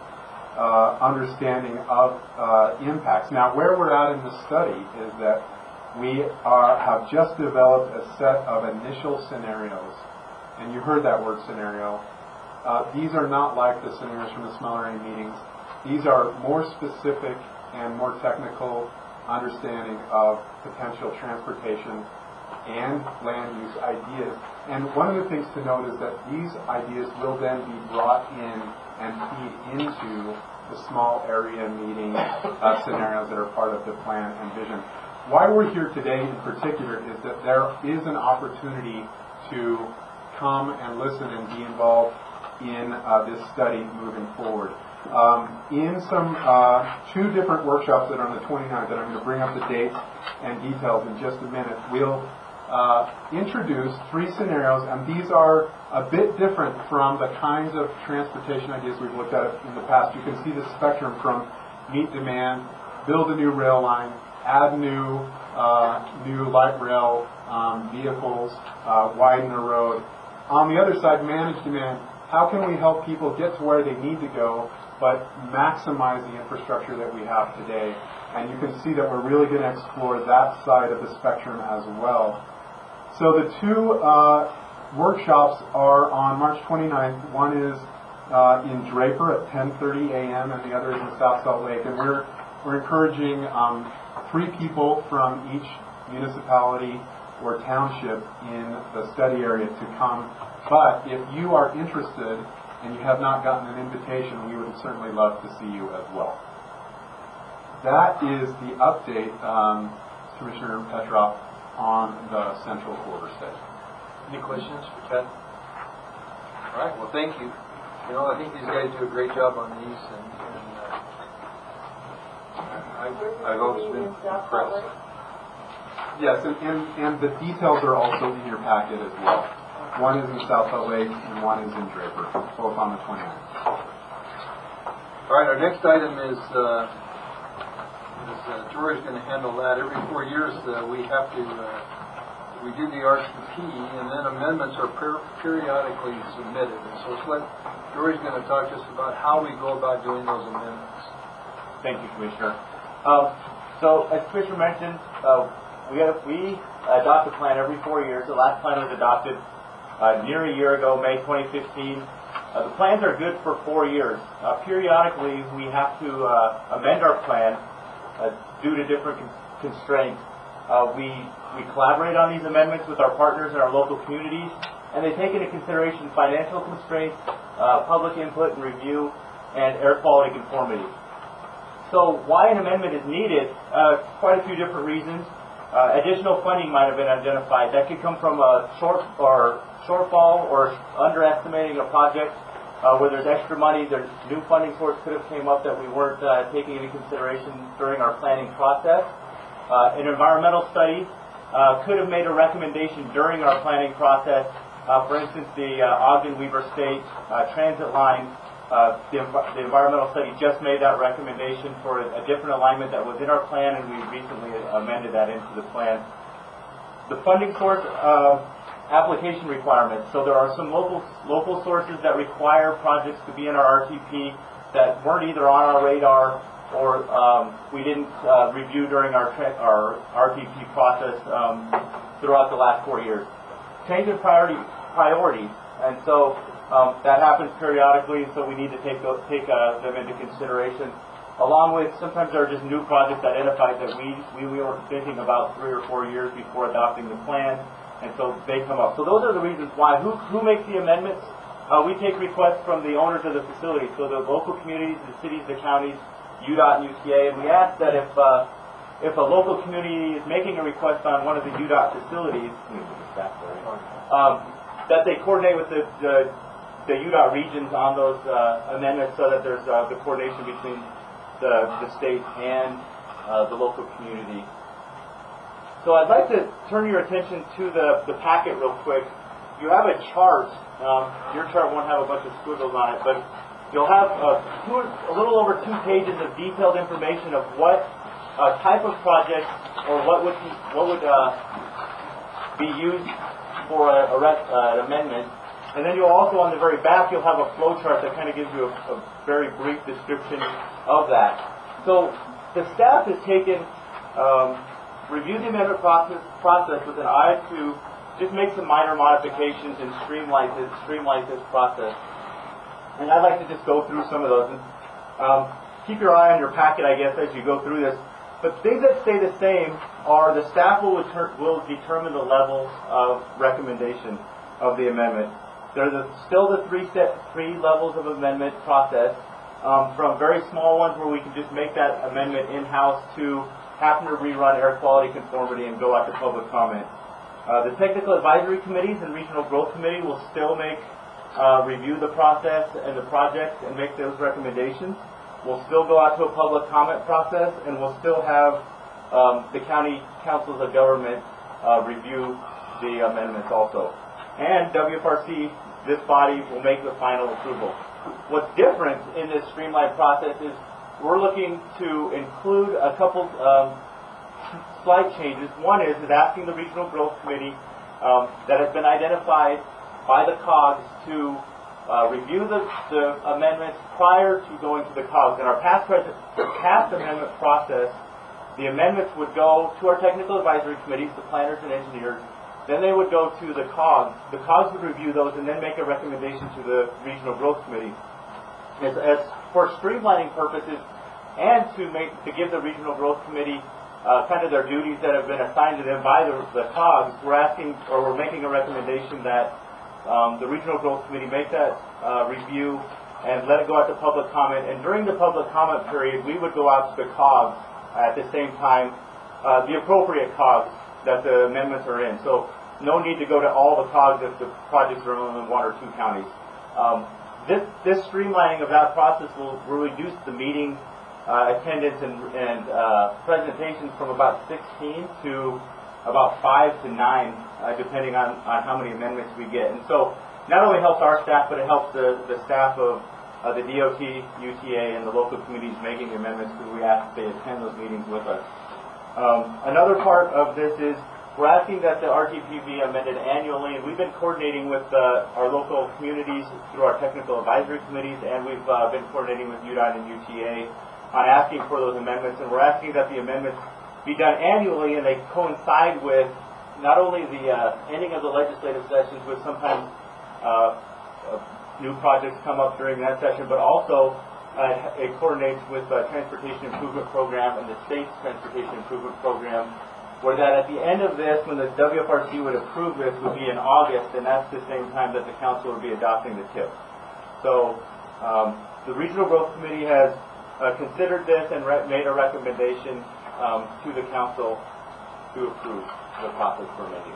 uh, understanding of uh, impacts. Now, where we're at in the study is that we are, have just developed a set of initial scenarios, and you heard that word scenario. Uh, these are not like the scenarios from the smaller area meetings. These are more specific and more technical understanding of potential transportation and land use ideas. And one of the things to note is that these ideas will then be brought in and feed into the small area meeting uh, scenarios that are part of the plan and vision. Why we're here today in particular is that there is an opportunity to come and listen and be involved in uh, this study moving forward. Um, in some uh, two different workshops that are on the twenty-ninth, that I'm going to bring up the dates and details in just a minute, we'll uh, introduce three scenarios, and these are a bit different from the kinds of transportation ideas we've looked at in the past. You can see the spectrum from meet demand, build a new rail line, add new uh, new light rail um, vehicles, uh, widen a road. On the other side, manage demand. How can we help people get to where they need to go, but maximize the infrastructure that we have today? And you can see that we're really going to explore that side of the spectrum as well. So the two uh, workshops are on March twenty-ninth. One is uh, in Draper at ten thirty a m and the other is in South Salt Lake. And we're we're encouraging um, three people from each municipality or township in the study area to come. But if you are interested and you have not gotten an invitation, we would certainly love to see you as well. That is the update, um, Commissioner Petroff, on the Central Corridor study. Any questions for Ted? All right, well, thank you. You know, I think these guys do a great job on these, and, and uh, I, I've always been impressed. Yes, and, and, and the details are also in your packet as well. One is in South Salt Lake, and one is in Draper, both on the twenty-ninth. All right, our next item is, uh, is uh, George is going to handle that. Every four years, uh, we have to, uh, we do the R T P, and then amendments are per periodically submitted. And so it's what George is going to talk to us about how we go about doing those amendments. Thank you, Commissioner. Um, so, as Commissioner mentioned, uh, we, have, we adopt a plan every four years. The last plan was adopted Uh, near a year ago, May twenty fifteen. Uh, the plans are good for four years. Uh, periodically, we have to uh, amend our plan uh, due to different con constraints. Uh, we, we collaborate on these amendments with our partners in our local communities, and they take into consideration financial constraints, uh, public input and review, and air quality conformity. So why an amendment is needed, uh, quite a few different reasons. Uh, additional funding might have been identified. That could come from a short or shortfall or underestimating a project uh, where there's extra money. There's new funding source could have came up that we weren't uh, taking into consideration during our planning process. Uh, an environmental study uh, could have made a recommendation during our planning process. Uh, for instance, the uh, Ogden-Weber State uh, transit line. Uh, the, the environmental study just made that recommendation for a, a different alignment that was in our plan, and we recently amended that into the plan. The funding source uh, application requirements. So there are some local local sources that require projects to be in our R T P that weren't either on our radar or um, we didn't uh, review during our our R T P process um, throughout the last four years. Change in priority priorities, and so. Um, that happens periodically, so we need to take those, take uh, them into consideration. Along with, sometimes there are just new projects identified that we, we, we were thinking about three or four years before adopting the plan, and so they come up. So those are the reasons why. Who, who makes the amendments? Uh, we take requests from the owners of the facility, so the local communities, the cities, the counties, U DOT and U T A, and we ask that if, uh, if a local community is making a request on one of the U DOT facilities, um, that they coordinate with the, the the U DOT regions on those uh, amendments so that there's uh, the coordination between the, the state and uh, the local community. So So I'd like to turn your attention to the, the packet real quick. You have a chart. Um, your chart won't have a bunch of squiggles on it, but you'll have uh, two, a little over two pages of detailed information of what uh, type of project or what would what would uh, be used for a, a rec, uh, an amendment. And then you'll also, on the very back, you'll have a flow chart that kind of gives you a, a very brief description of that. So the staff has taken, um, reviewed the amendment process, process with an eye to just make some minor modifications and streamline this, streamline this process. And I'd like to just go through some of those. And, um, keep your eye on your packet, I guess, as you go through this. But things that stay the same are the staff will, will determine the level of recommendation of the amendment. There's a, still the three set, three levels of amendment process, um, from very small ones where we can just make that amendment in-house to having to rerun air quality conformity and go out to public comment. Uh, the technical advisory committees and regional growth committee will still make uh, review the process and the project and make those recommendations. We'll still go out to a public comment process, and we'll still have um, the county councils of government uh, review the amendments also. And W F R C, this body, will make the final approval. What's different in this streamlined process is we're looking to include a couple um, slight changes. One is that asking the Regional Growth Committee um, that has been identified by the C O Gs to uh, review the, the amendments prior to going to the C O Gs. In our past, past amendment process, the amendments would go to our technical advisory committees, the planners and engineers. Then they would go to the C O Gs. The C O Gs would review those and then make a recommendation to the Regional Growth Committee. As, as for streamlining purposes and to make to give the Regional Growth Committee uh, kind of their duties that have been assigned to them by the, the C O Gs, we're asking or we're making a recommendation that um, the Regional Growth Committee make that uh, review and let it go out to public comment. And during the public comment period, we would go out to the C O Gs at the same time, uh, the appropriate C O Gs that the amendments are in. So no need to go to all the C O Gs if the projects are only in one or two counties. Um, this, this streamlining of that process will, will reduce the meeting uh, attendance and, and uh, presentations from about sixteen to about five to nine, uh, depending on, on how many amendments we get. And so not only helps our staff, but it helps the, the staff of uh, the D O T, U T A, and the local communities making the amendments, because we ask that they attend those meetings with us. Um, another part of this is we're asking that the R T P be amended annually, and we've been coordinating with uh, our local communities through our technical advisory committees, and we've uh, been coordinating with U D O T and U T A on asking for those amendments, and we're asking that the amendments be done annually, and they coincide with not only the uh, ending of the legislative sessions, but sometimes uh, uh, new projects come up during that session, but also uh, it coordinates with the Transportation Improvement Program and the state's Transportation Improvement Program, where that at the end of this, when the W F R C would approve this, would be in August, and that's the same time that the council would be adopting the T I P. So um, the Regional Growth Committee has uh, considered this and re made a recommendation um, to the council to approve the process for amending.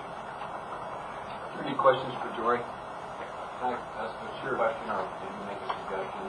Any questions for Jory? Can I ask a sure. question or maybe make a suggestion?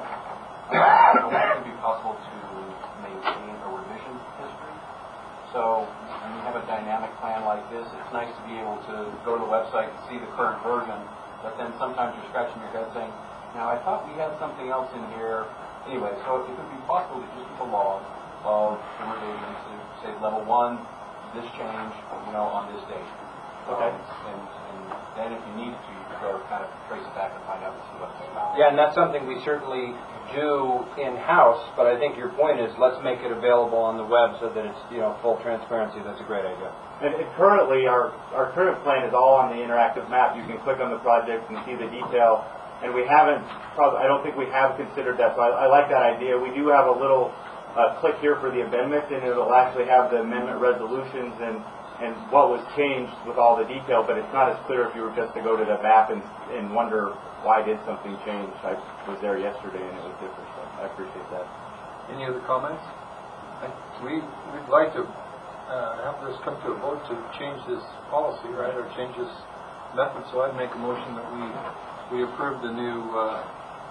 Uh, would it be possible to maintain a revision history? So when you have a dynamic plan like this, it's nice to be able to go to the website and see the current version, but then sometimes you're scratching your head saying, now I thought we had something else in here. Anyway, so if it would be possible to just keep a log of the revisions to say level one, this change, you know, on this date. Okay. Um, and, and then if you need to, you can go kind of trace it back and find out and see what's about. Yeah, and that's something we certainly do in-house, but I think your point is let's make it available on the web so that it's, you know, full transparency. That's a great idea. And, and currently, our, our current plan is all on the interactive map. You can click on the project and see the detail, and we haven't, probably, I don't think we have considered that, so I, I like that idea. We do have a little uh, click here for the amendment, and it'll actually have the amendment resolutions and, and what was changed with all the detail, but it's not as clear if you were just to go to the map and, and wonder why did something change. I was there yesterday and it was different, so I appreciate that. Any other comments? We, we'd like to uh, have this come to a vote to change this policy, right, or change this method, so I'd make a motion that we we approve the new uh,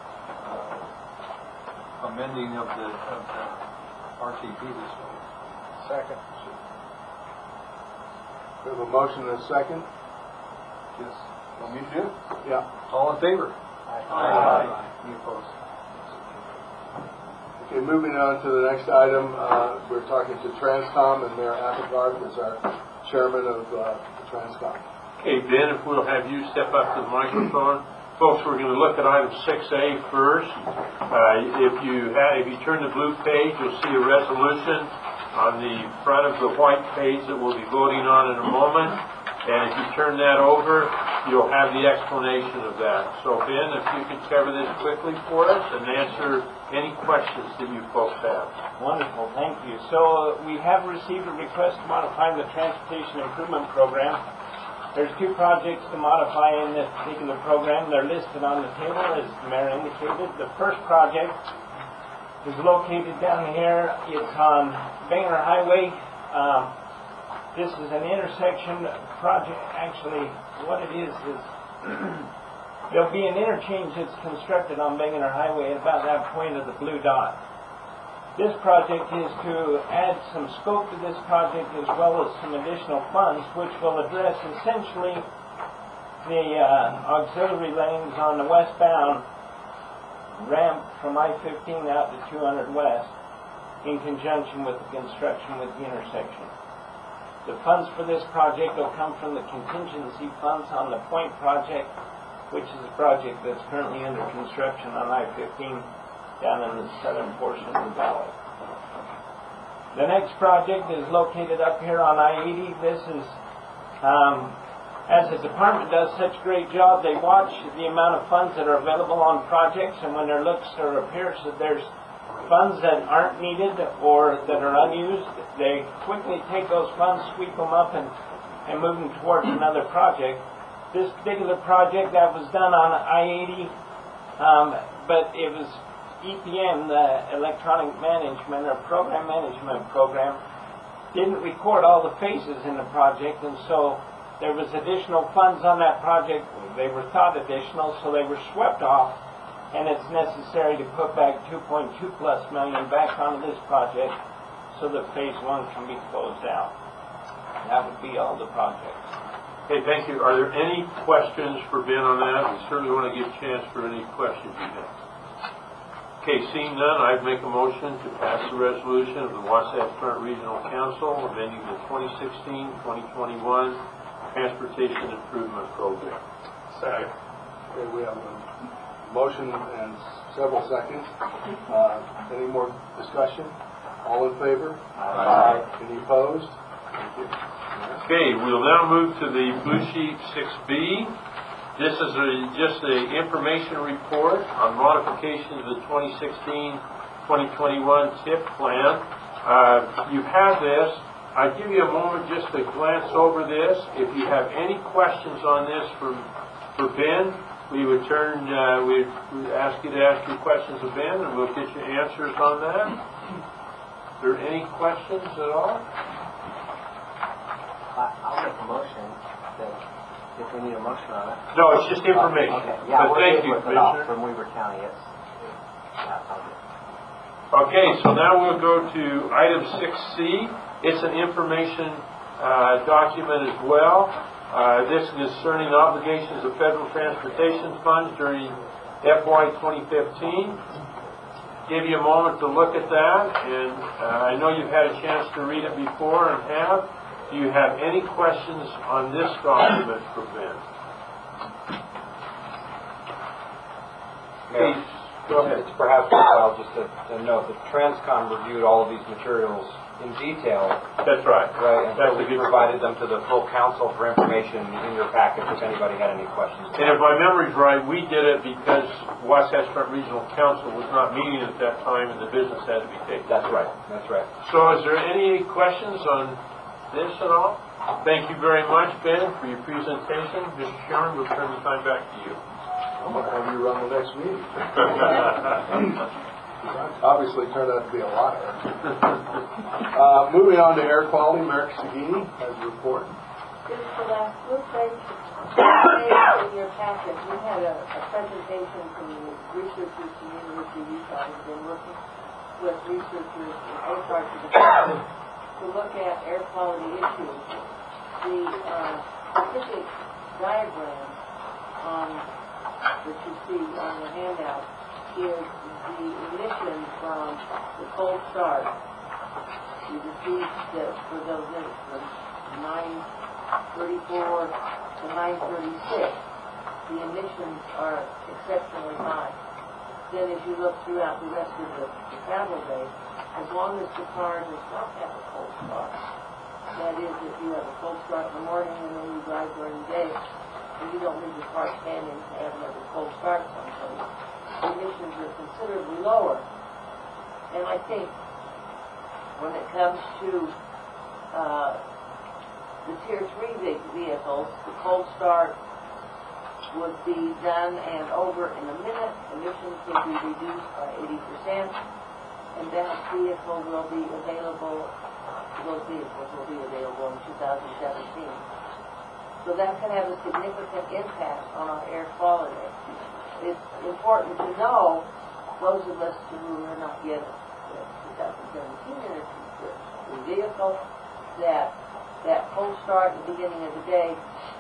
uh, amending of the, of the R T P this way. Second. We have a motion and a second. Yes. Want me to do it? Yeah. All in favor? Aye. Any opposed? Okay, moving on to the next item, uh, we're talking to Transcom, and Mayor Applegard is our chairman of uh, Transcom. Okay, Ben, if we'll have you step up to the microphone. Folks, we're going to look at item six A first. Uh, if you have, if you turn the blue page, you'll see a resolution on the front of the white page that we'll be voting on in a moment. And if you turn that over, you'll have the explanation of that. So, Ben, if you could cover this quickly for us and answer any questions that you folks have. Wonderful, thank you. So, uh, we have received a request to modify the Transportation Improvement Program. There's two projects to modify in this particular program. They're listed on the table, as the Mayor indicated. The first project is located down here. It's on Banger Highway. Um, This is an intersection project. Actually, what it is is there'll be an interchange that's constructed on Bangor Highway at about that point of the blue dot. This project is to add some scope to this project as well as some additional funds, which will address essentially the uh, auxiliary lanes on the westbound ramp from I fifteen out to two hundred west in conjunction with the construction with the intersection. The funds for this project will come from the contingency funds on the Point project, which is a project that's currently under construction on I fifteen down in the southern portion of the valley. The next project is located up here on I eighty. This is, um, as the department does such a great job, they watch the amount of funds that are available on projects, and when there looks or appears that there's funds that aren't needed or that are unused, they quickly take those funds, sweep them up, and, and move them towards another project. This particular project that was done on I eighty, um, but it was E P M, the Electronic Management or Program Management Program, didn't record all the phases in the project, and so there was additional funds on that project. They were thought additional, so they were swept off. And it's necessary to put back two point two plus million back onto this project so that phase one can be closed out. That would be all the projects. Okay, thank you. Are there any questions for Ben on that? We certainly want to give a chance for any questions you have. Okay, seeing none, I'd make a motion to pass the resolution of the Wasatch Front Regional Council amending the twenty sixteen twenty twenty-one Transportation Improvement Program. Second. Okay, we have a motion and several seconds. Uh, any more discussion? All in favor? Aye. Any opposed? Thank you. Okay, we'll now move to the Blue Sheet six B. This is a, just an information report on modification of the twenty sixteen twenty twenty-one T I P plan. Uh, you have this. I'll give you a moment just to glance over this. If you have any questions on this for, for Ben, we would turn, uh, we'd, we'd ask you to ask your questions of Ben, and we'll get you answers on that. Are there any questions at all? I'll make a motion that, if we need a motion on it. No, it's just information. Okay, yeah, But we're thank good you, with it all Commissioner. from Weaver County, yes. Yeah, I'll do it. Okay, so now we'll go to item six C. It's an information uh, document as well. Uh, this is concerning obligations of federal transportation funds during F Y twenty fifteen. Give you a moment to look at that, and uh, I know you've had a chance to read it before and have. Do you have any questions on this document for Ben? Please, go ahead. It's perhaps worthwhile just to, to note that Transcom reviewed all of these materials in detail. That's right. Right, and That's so a we good provided them to the full council for information in your package if anybody had any questions. And if my memory's right, we did it because Wasatch Front Regional Council was not meeting at that time and the business had to be taken. That's right. That's right. So is there any questions on this at all? Thank you very much, Ben, for your presentation. Mister Chairman, we'll turn the time back to you. I'm going to have you run the next meeting. Obviously turned out to be a liar. uh, moving on to air quality, Mayor Seguini has a report. Just for that blue page, in your packet, we had a, a presentation from the researchers from the University of Utah who've been working with researchers in all parts of the country to look at air quality issues. the uh, specific diagram on, that you see on the handout is the emission from the cold start. You can see that for those minutes from nine thirty-four to nine thirty-six, the emissions are exceptionally high. Then as you look throughout the rest of the, the travel day, as long as the car does not have a cold start, that is, if you have a cold start in the morning and then you drive during the day, and you don't leave the car standing to have another cold start someplace, the emissions are considerably lower. And I think when it comes to uh, the tier three vehicles, the cold start would be done and over in a minute. Emissions would be reduced by eighty percent, and that vehicle will be available, those vehicles will be available in two thousand seventeen. So that can have a significant impact on our air quality. It's important to know, those of us who are not yet in two thousand seventeen in a vehicle, that that cold start at the beginning of the day,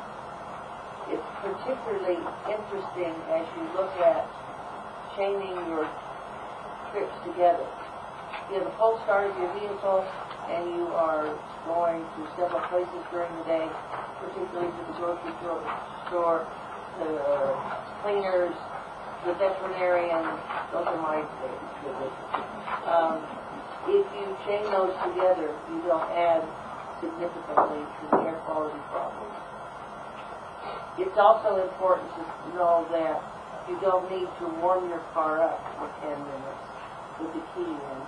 it's particularly interesting as you look at chaining your trips together. You have a cold start of your vehicle and you are going to several places during the day, particularly to the grocery store, the cleaners, the veterinarian. Those are my favorites. Um, if you chain those together, you don't add significantly to the air quality problem. It's also important to know that you don't need to warm your car up for ten minutes with the key in,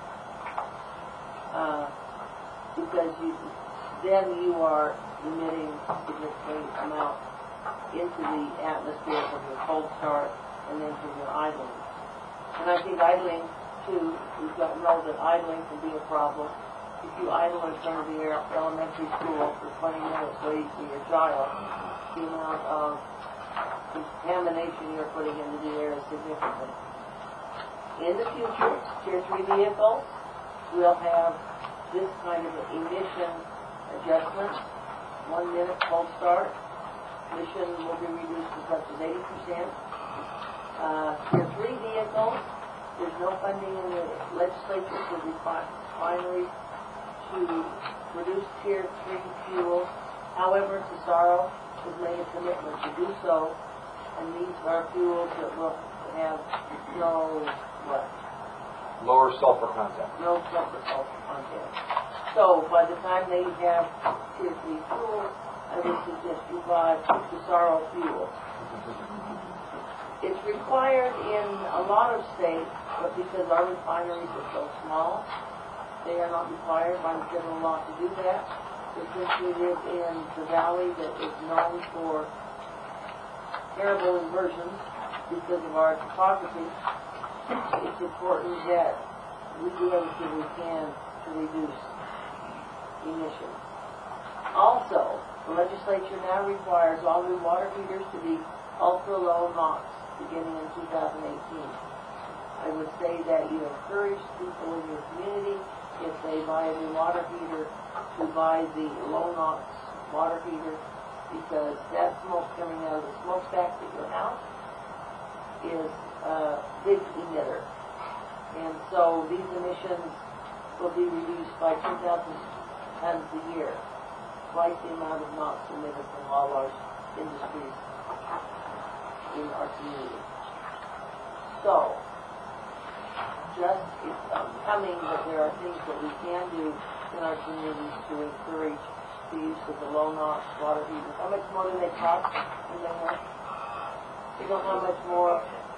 uh, because you, then you are emitting significant amount into the atmosphere from your cold start and then from your idling. And I think idling, too, we've got to know that idling can be a problem. If you idle in front of the elementary school for twenty minutes waiting for your child, the amount of contamination you're putting into the air is significant. In the future, tier three vehicles will have this kind of emission adjustment. One minute cold start, emission will be reduced as much as eighty percent. Uh, tier three vehicles, there's no funding in the legislature for refineries to produce tier three fuel. However, Tesoro has made a commitment to do so, and these are fuels that will have no, what? Lower sulfur content. No sulfur content. So, by the time they have tier three fuel, I would suggest you buy Tesoro fuel. It's required in a lot of states, but because our refineries are so small, they are not required by the federal law to do that. But since we live in the valley that is known for terrible inversions because of our topography, it's important that we do everything we can to reduce emissions. Also, the legislature now requires all new water heaters to be ultra-low NOx beginning in two thousand eighteen. I would say that you encourage people in your community, if they buy a new water heater, to buy the low NOx water heater, because that smoke coming out of the smokestack at your house is a big emitter. And so these emissions will be reduced by two thousand tons a year, twice the amount of NOx emitted from all our industries in our community. So, just it's um, coming that there are things that we can do in our communities to encourage the use of the low NOx water heaters. How much more do they cost? Anyone? You don't know how much more?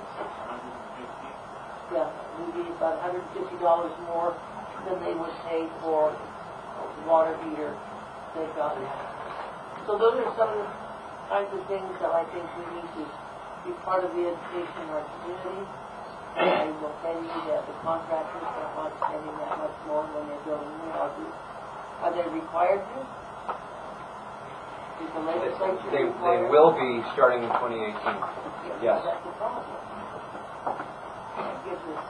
Yeah, it would be about one hundred fifty dollars more than they would pay for a water heater they've got now. So those are some of the kinds of things that I think we need to be part of the education in our community. I will tell you that the contractors are not spending that much more when they're building new houses. Are they required to? Is the legislature They, they required? will be starting in twenty eighteen. Yeah, Yes. that's the problem. That gives us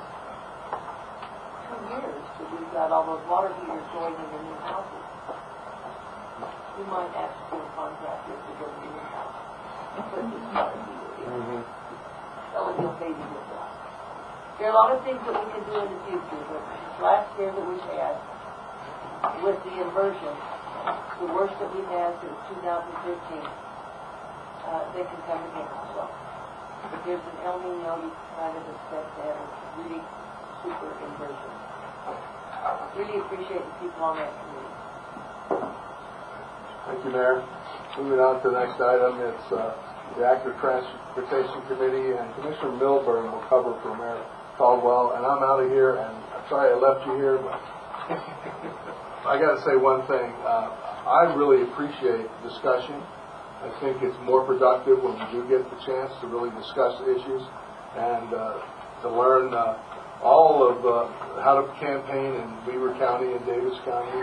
two years till we've got all those water heaters going in the new houses. we might ask for a contractor to go in the house and put this water heater in. So he'll pay you with that. There are a lot of things that we can do in the future, but this last year that we've had with the inversion, the worst that we've had since two thousand fifteen, uh, they can come again. So, but there's an El Nino you kind of expect to have a really super inversion. Really appreciate the people on that committee. Thank you, Mayor. Moving on to the next item, it's uh, the Active Transportation Committee, and Commissioner Milburn will cover for Mayor Caldwell, and I'm out of here, and I'm sorry I left you here, but I got to say one thing. Uh, I really appreciate discussion. I think it's more productive when you do get the chance to really discuss issues and uh, to learn uh, all of uh, how to campaign in Beaver County and Davis County.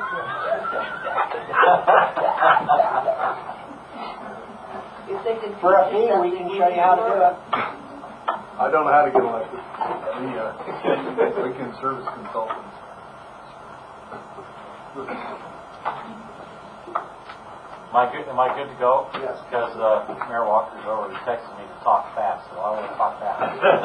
If they can For a fee, we can show you how to do it. I don't know how to get elected. We, uh, we can serve as consultants. Am I good, am I good to go? Yes. Because uh, Mayor Walker's already texted me to talk fast, so I want to talk fast.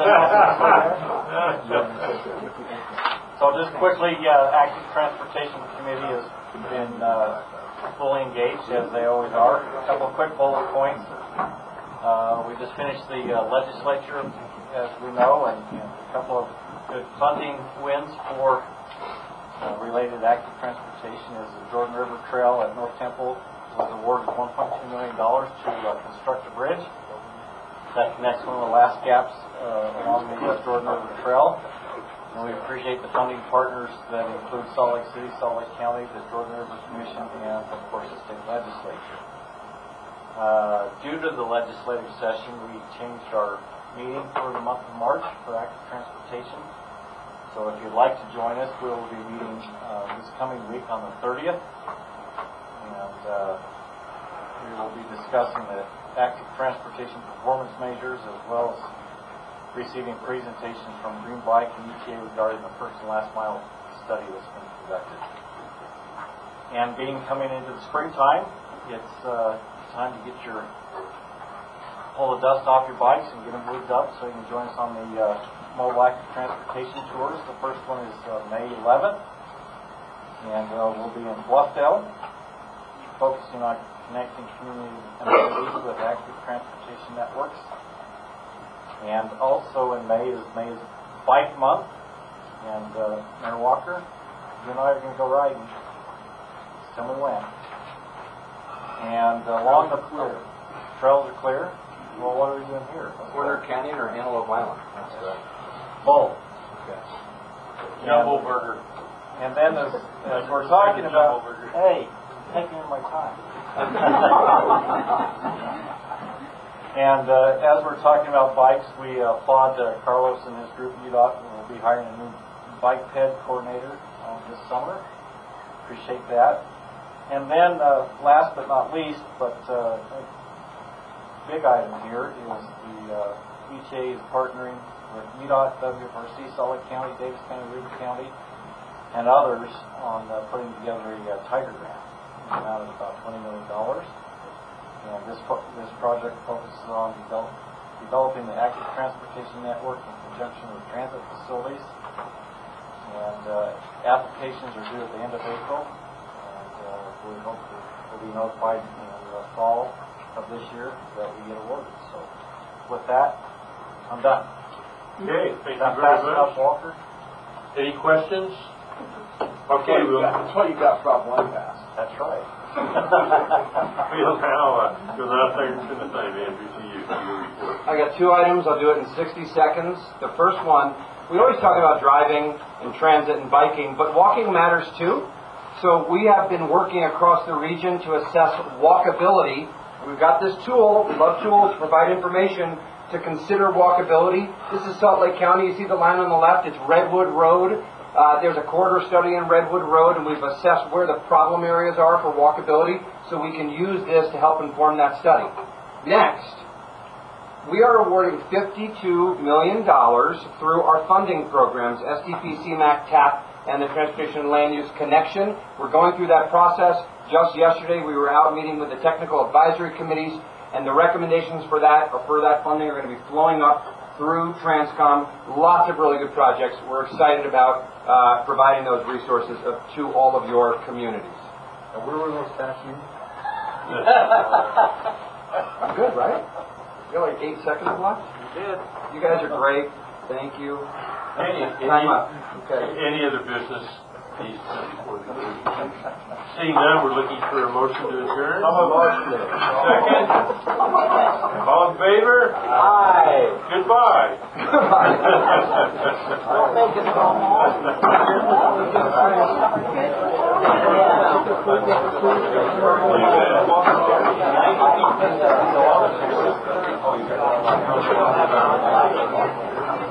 So just quickly, uh, Active Transportation Committee has been uh, fully engaged, as they always are. A couple of quick bullet points. Uh, we just finished the uh, legislature, as we know, and you know, a couple of good funding wins for uh, related active transportation is the Jordan River Trail at North Temple was awarded one point two million dollars to uh, construct a bridge. That connects one of the last gaps uh, along the uh, Jordan River Trail. And we appreciate the funding partners that include Salt Lake City, Salt Lake County, the Jordan River Commission, and of course the state legislature. Uh, due to the legislative session, we changed our meeting for the month of March for active transportation. So if you'd like to join us, we will be meeting uh, this coming week on the thirtieth. And uh, we will be discussing the active transportation performance measures as well as receiving presentations from Green Bike and E T A regarding the first and last mile study that's been conducted. And being coming into the springtime, it's uh, time to get your pull the dust off your bikes and get them moved up so you can join us on the uh, mobile active transportation tours. The first one is uh, May eleventh, and uh, we'll be in Bluffdale, focusing on connecting community communities with active transportation networks. And also in May is May's Bike Month, and uh, Mayor Walker, you and I are going to go riding. Just tell me when. And uh, along the clear. Trails are clear. Well, what are we doing here? Corner Canyon or Antelope Island? That's uh, both. Okay. Jumbo burger. And then as, as we're talking about, hey, taking my time. And uh, as we're talking about bikes, we uh, applaud uh, Carlos and his group, U D O T, and we'll be hiring a new bike ped coordinator uh, this summer. Appreciate that. And then, uh, last but not least, but uh, a big item here is the uh, E T A is partnering with U D O T, W F R C, Salt Lake County, Davis County, River County, and others on uh, putting together a uh, Tiger Grant. The amount of about twenty million dollars. And this, this project focuses on develop, developing the active transportation network in conjunction with transit facilities. And uh, applications are due at the end of April. And uh, we hope that we'll be notified in the fall of this year that we get awarded. So with that, I'm done. Okay, thank you That very fast much. enough, Walker? Any questions? Okay, we'll. that's why you got Prop one passed. That's right. Well, now, uh, because I think it's in the same, Andrew, to you, to your report. I got two items. I'll do it in sixty seconds. The first one, we always talk about driving and transit and biking, but walking matters too. So we have been working across the region to assess walkability. We've got this tool, we love tools to provide information to consider walkability. This is Salt Lake County. You see the line on the left, it's Redwood Road. Uh, there's a corridor study in Redwood Road, and we've assessed where the problem areas are for walkability, so we can use this to help inform that study. Next, we are awarding fifty-two million dollars through our funding programs, S T P, C MAC, TAP, and the Transportation and Land Use Connection. We're going through that process. just yesterday, we were out meeting with the technical advisory committees, and the recommendations for that, or for that funding, are going to be flowing up through Transcom. Lots of really good projects. We're excited about uh, providing those resources of, to all of your communities. And where were those past meetings? I'm good, right? You got like eight seconds left? You did. You guys are great. Thank you. Any, Time any, up. Okay. any other business? Please, before the meeting. Seeing none, we're looking for a motion to adjourn. Second. All in favor? Aye. Goodbye. Don't make it so long.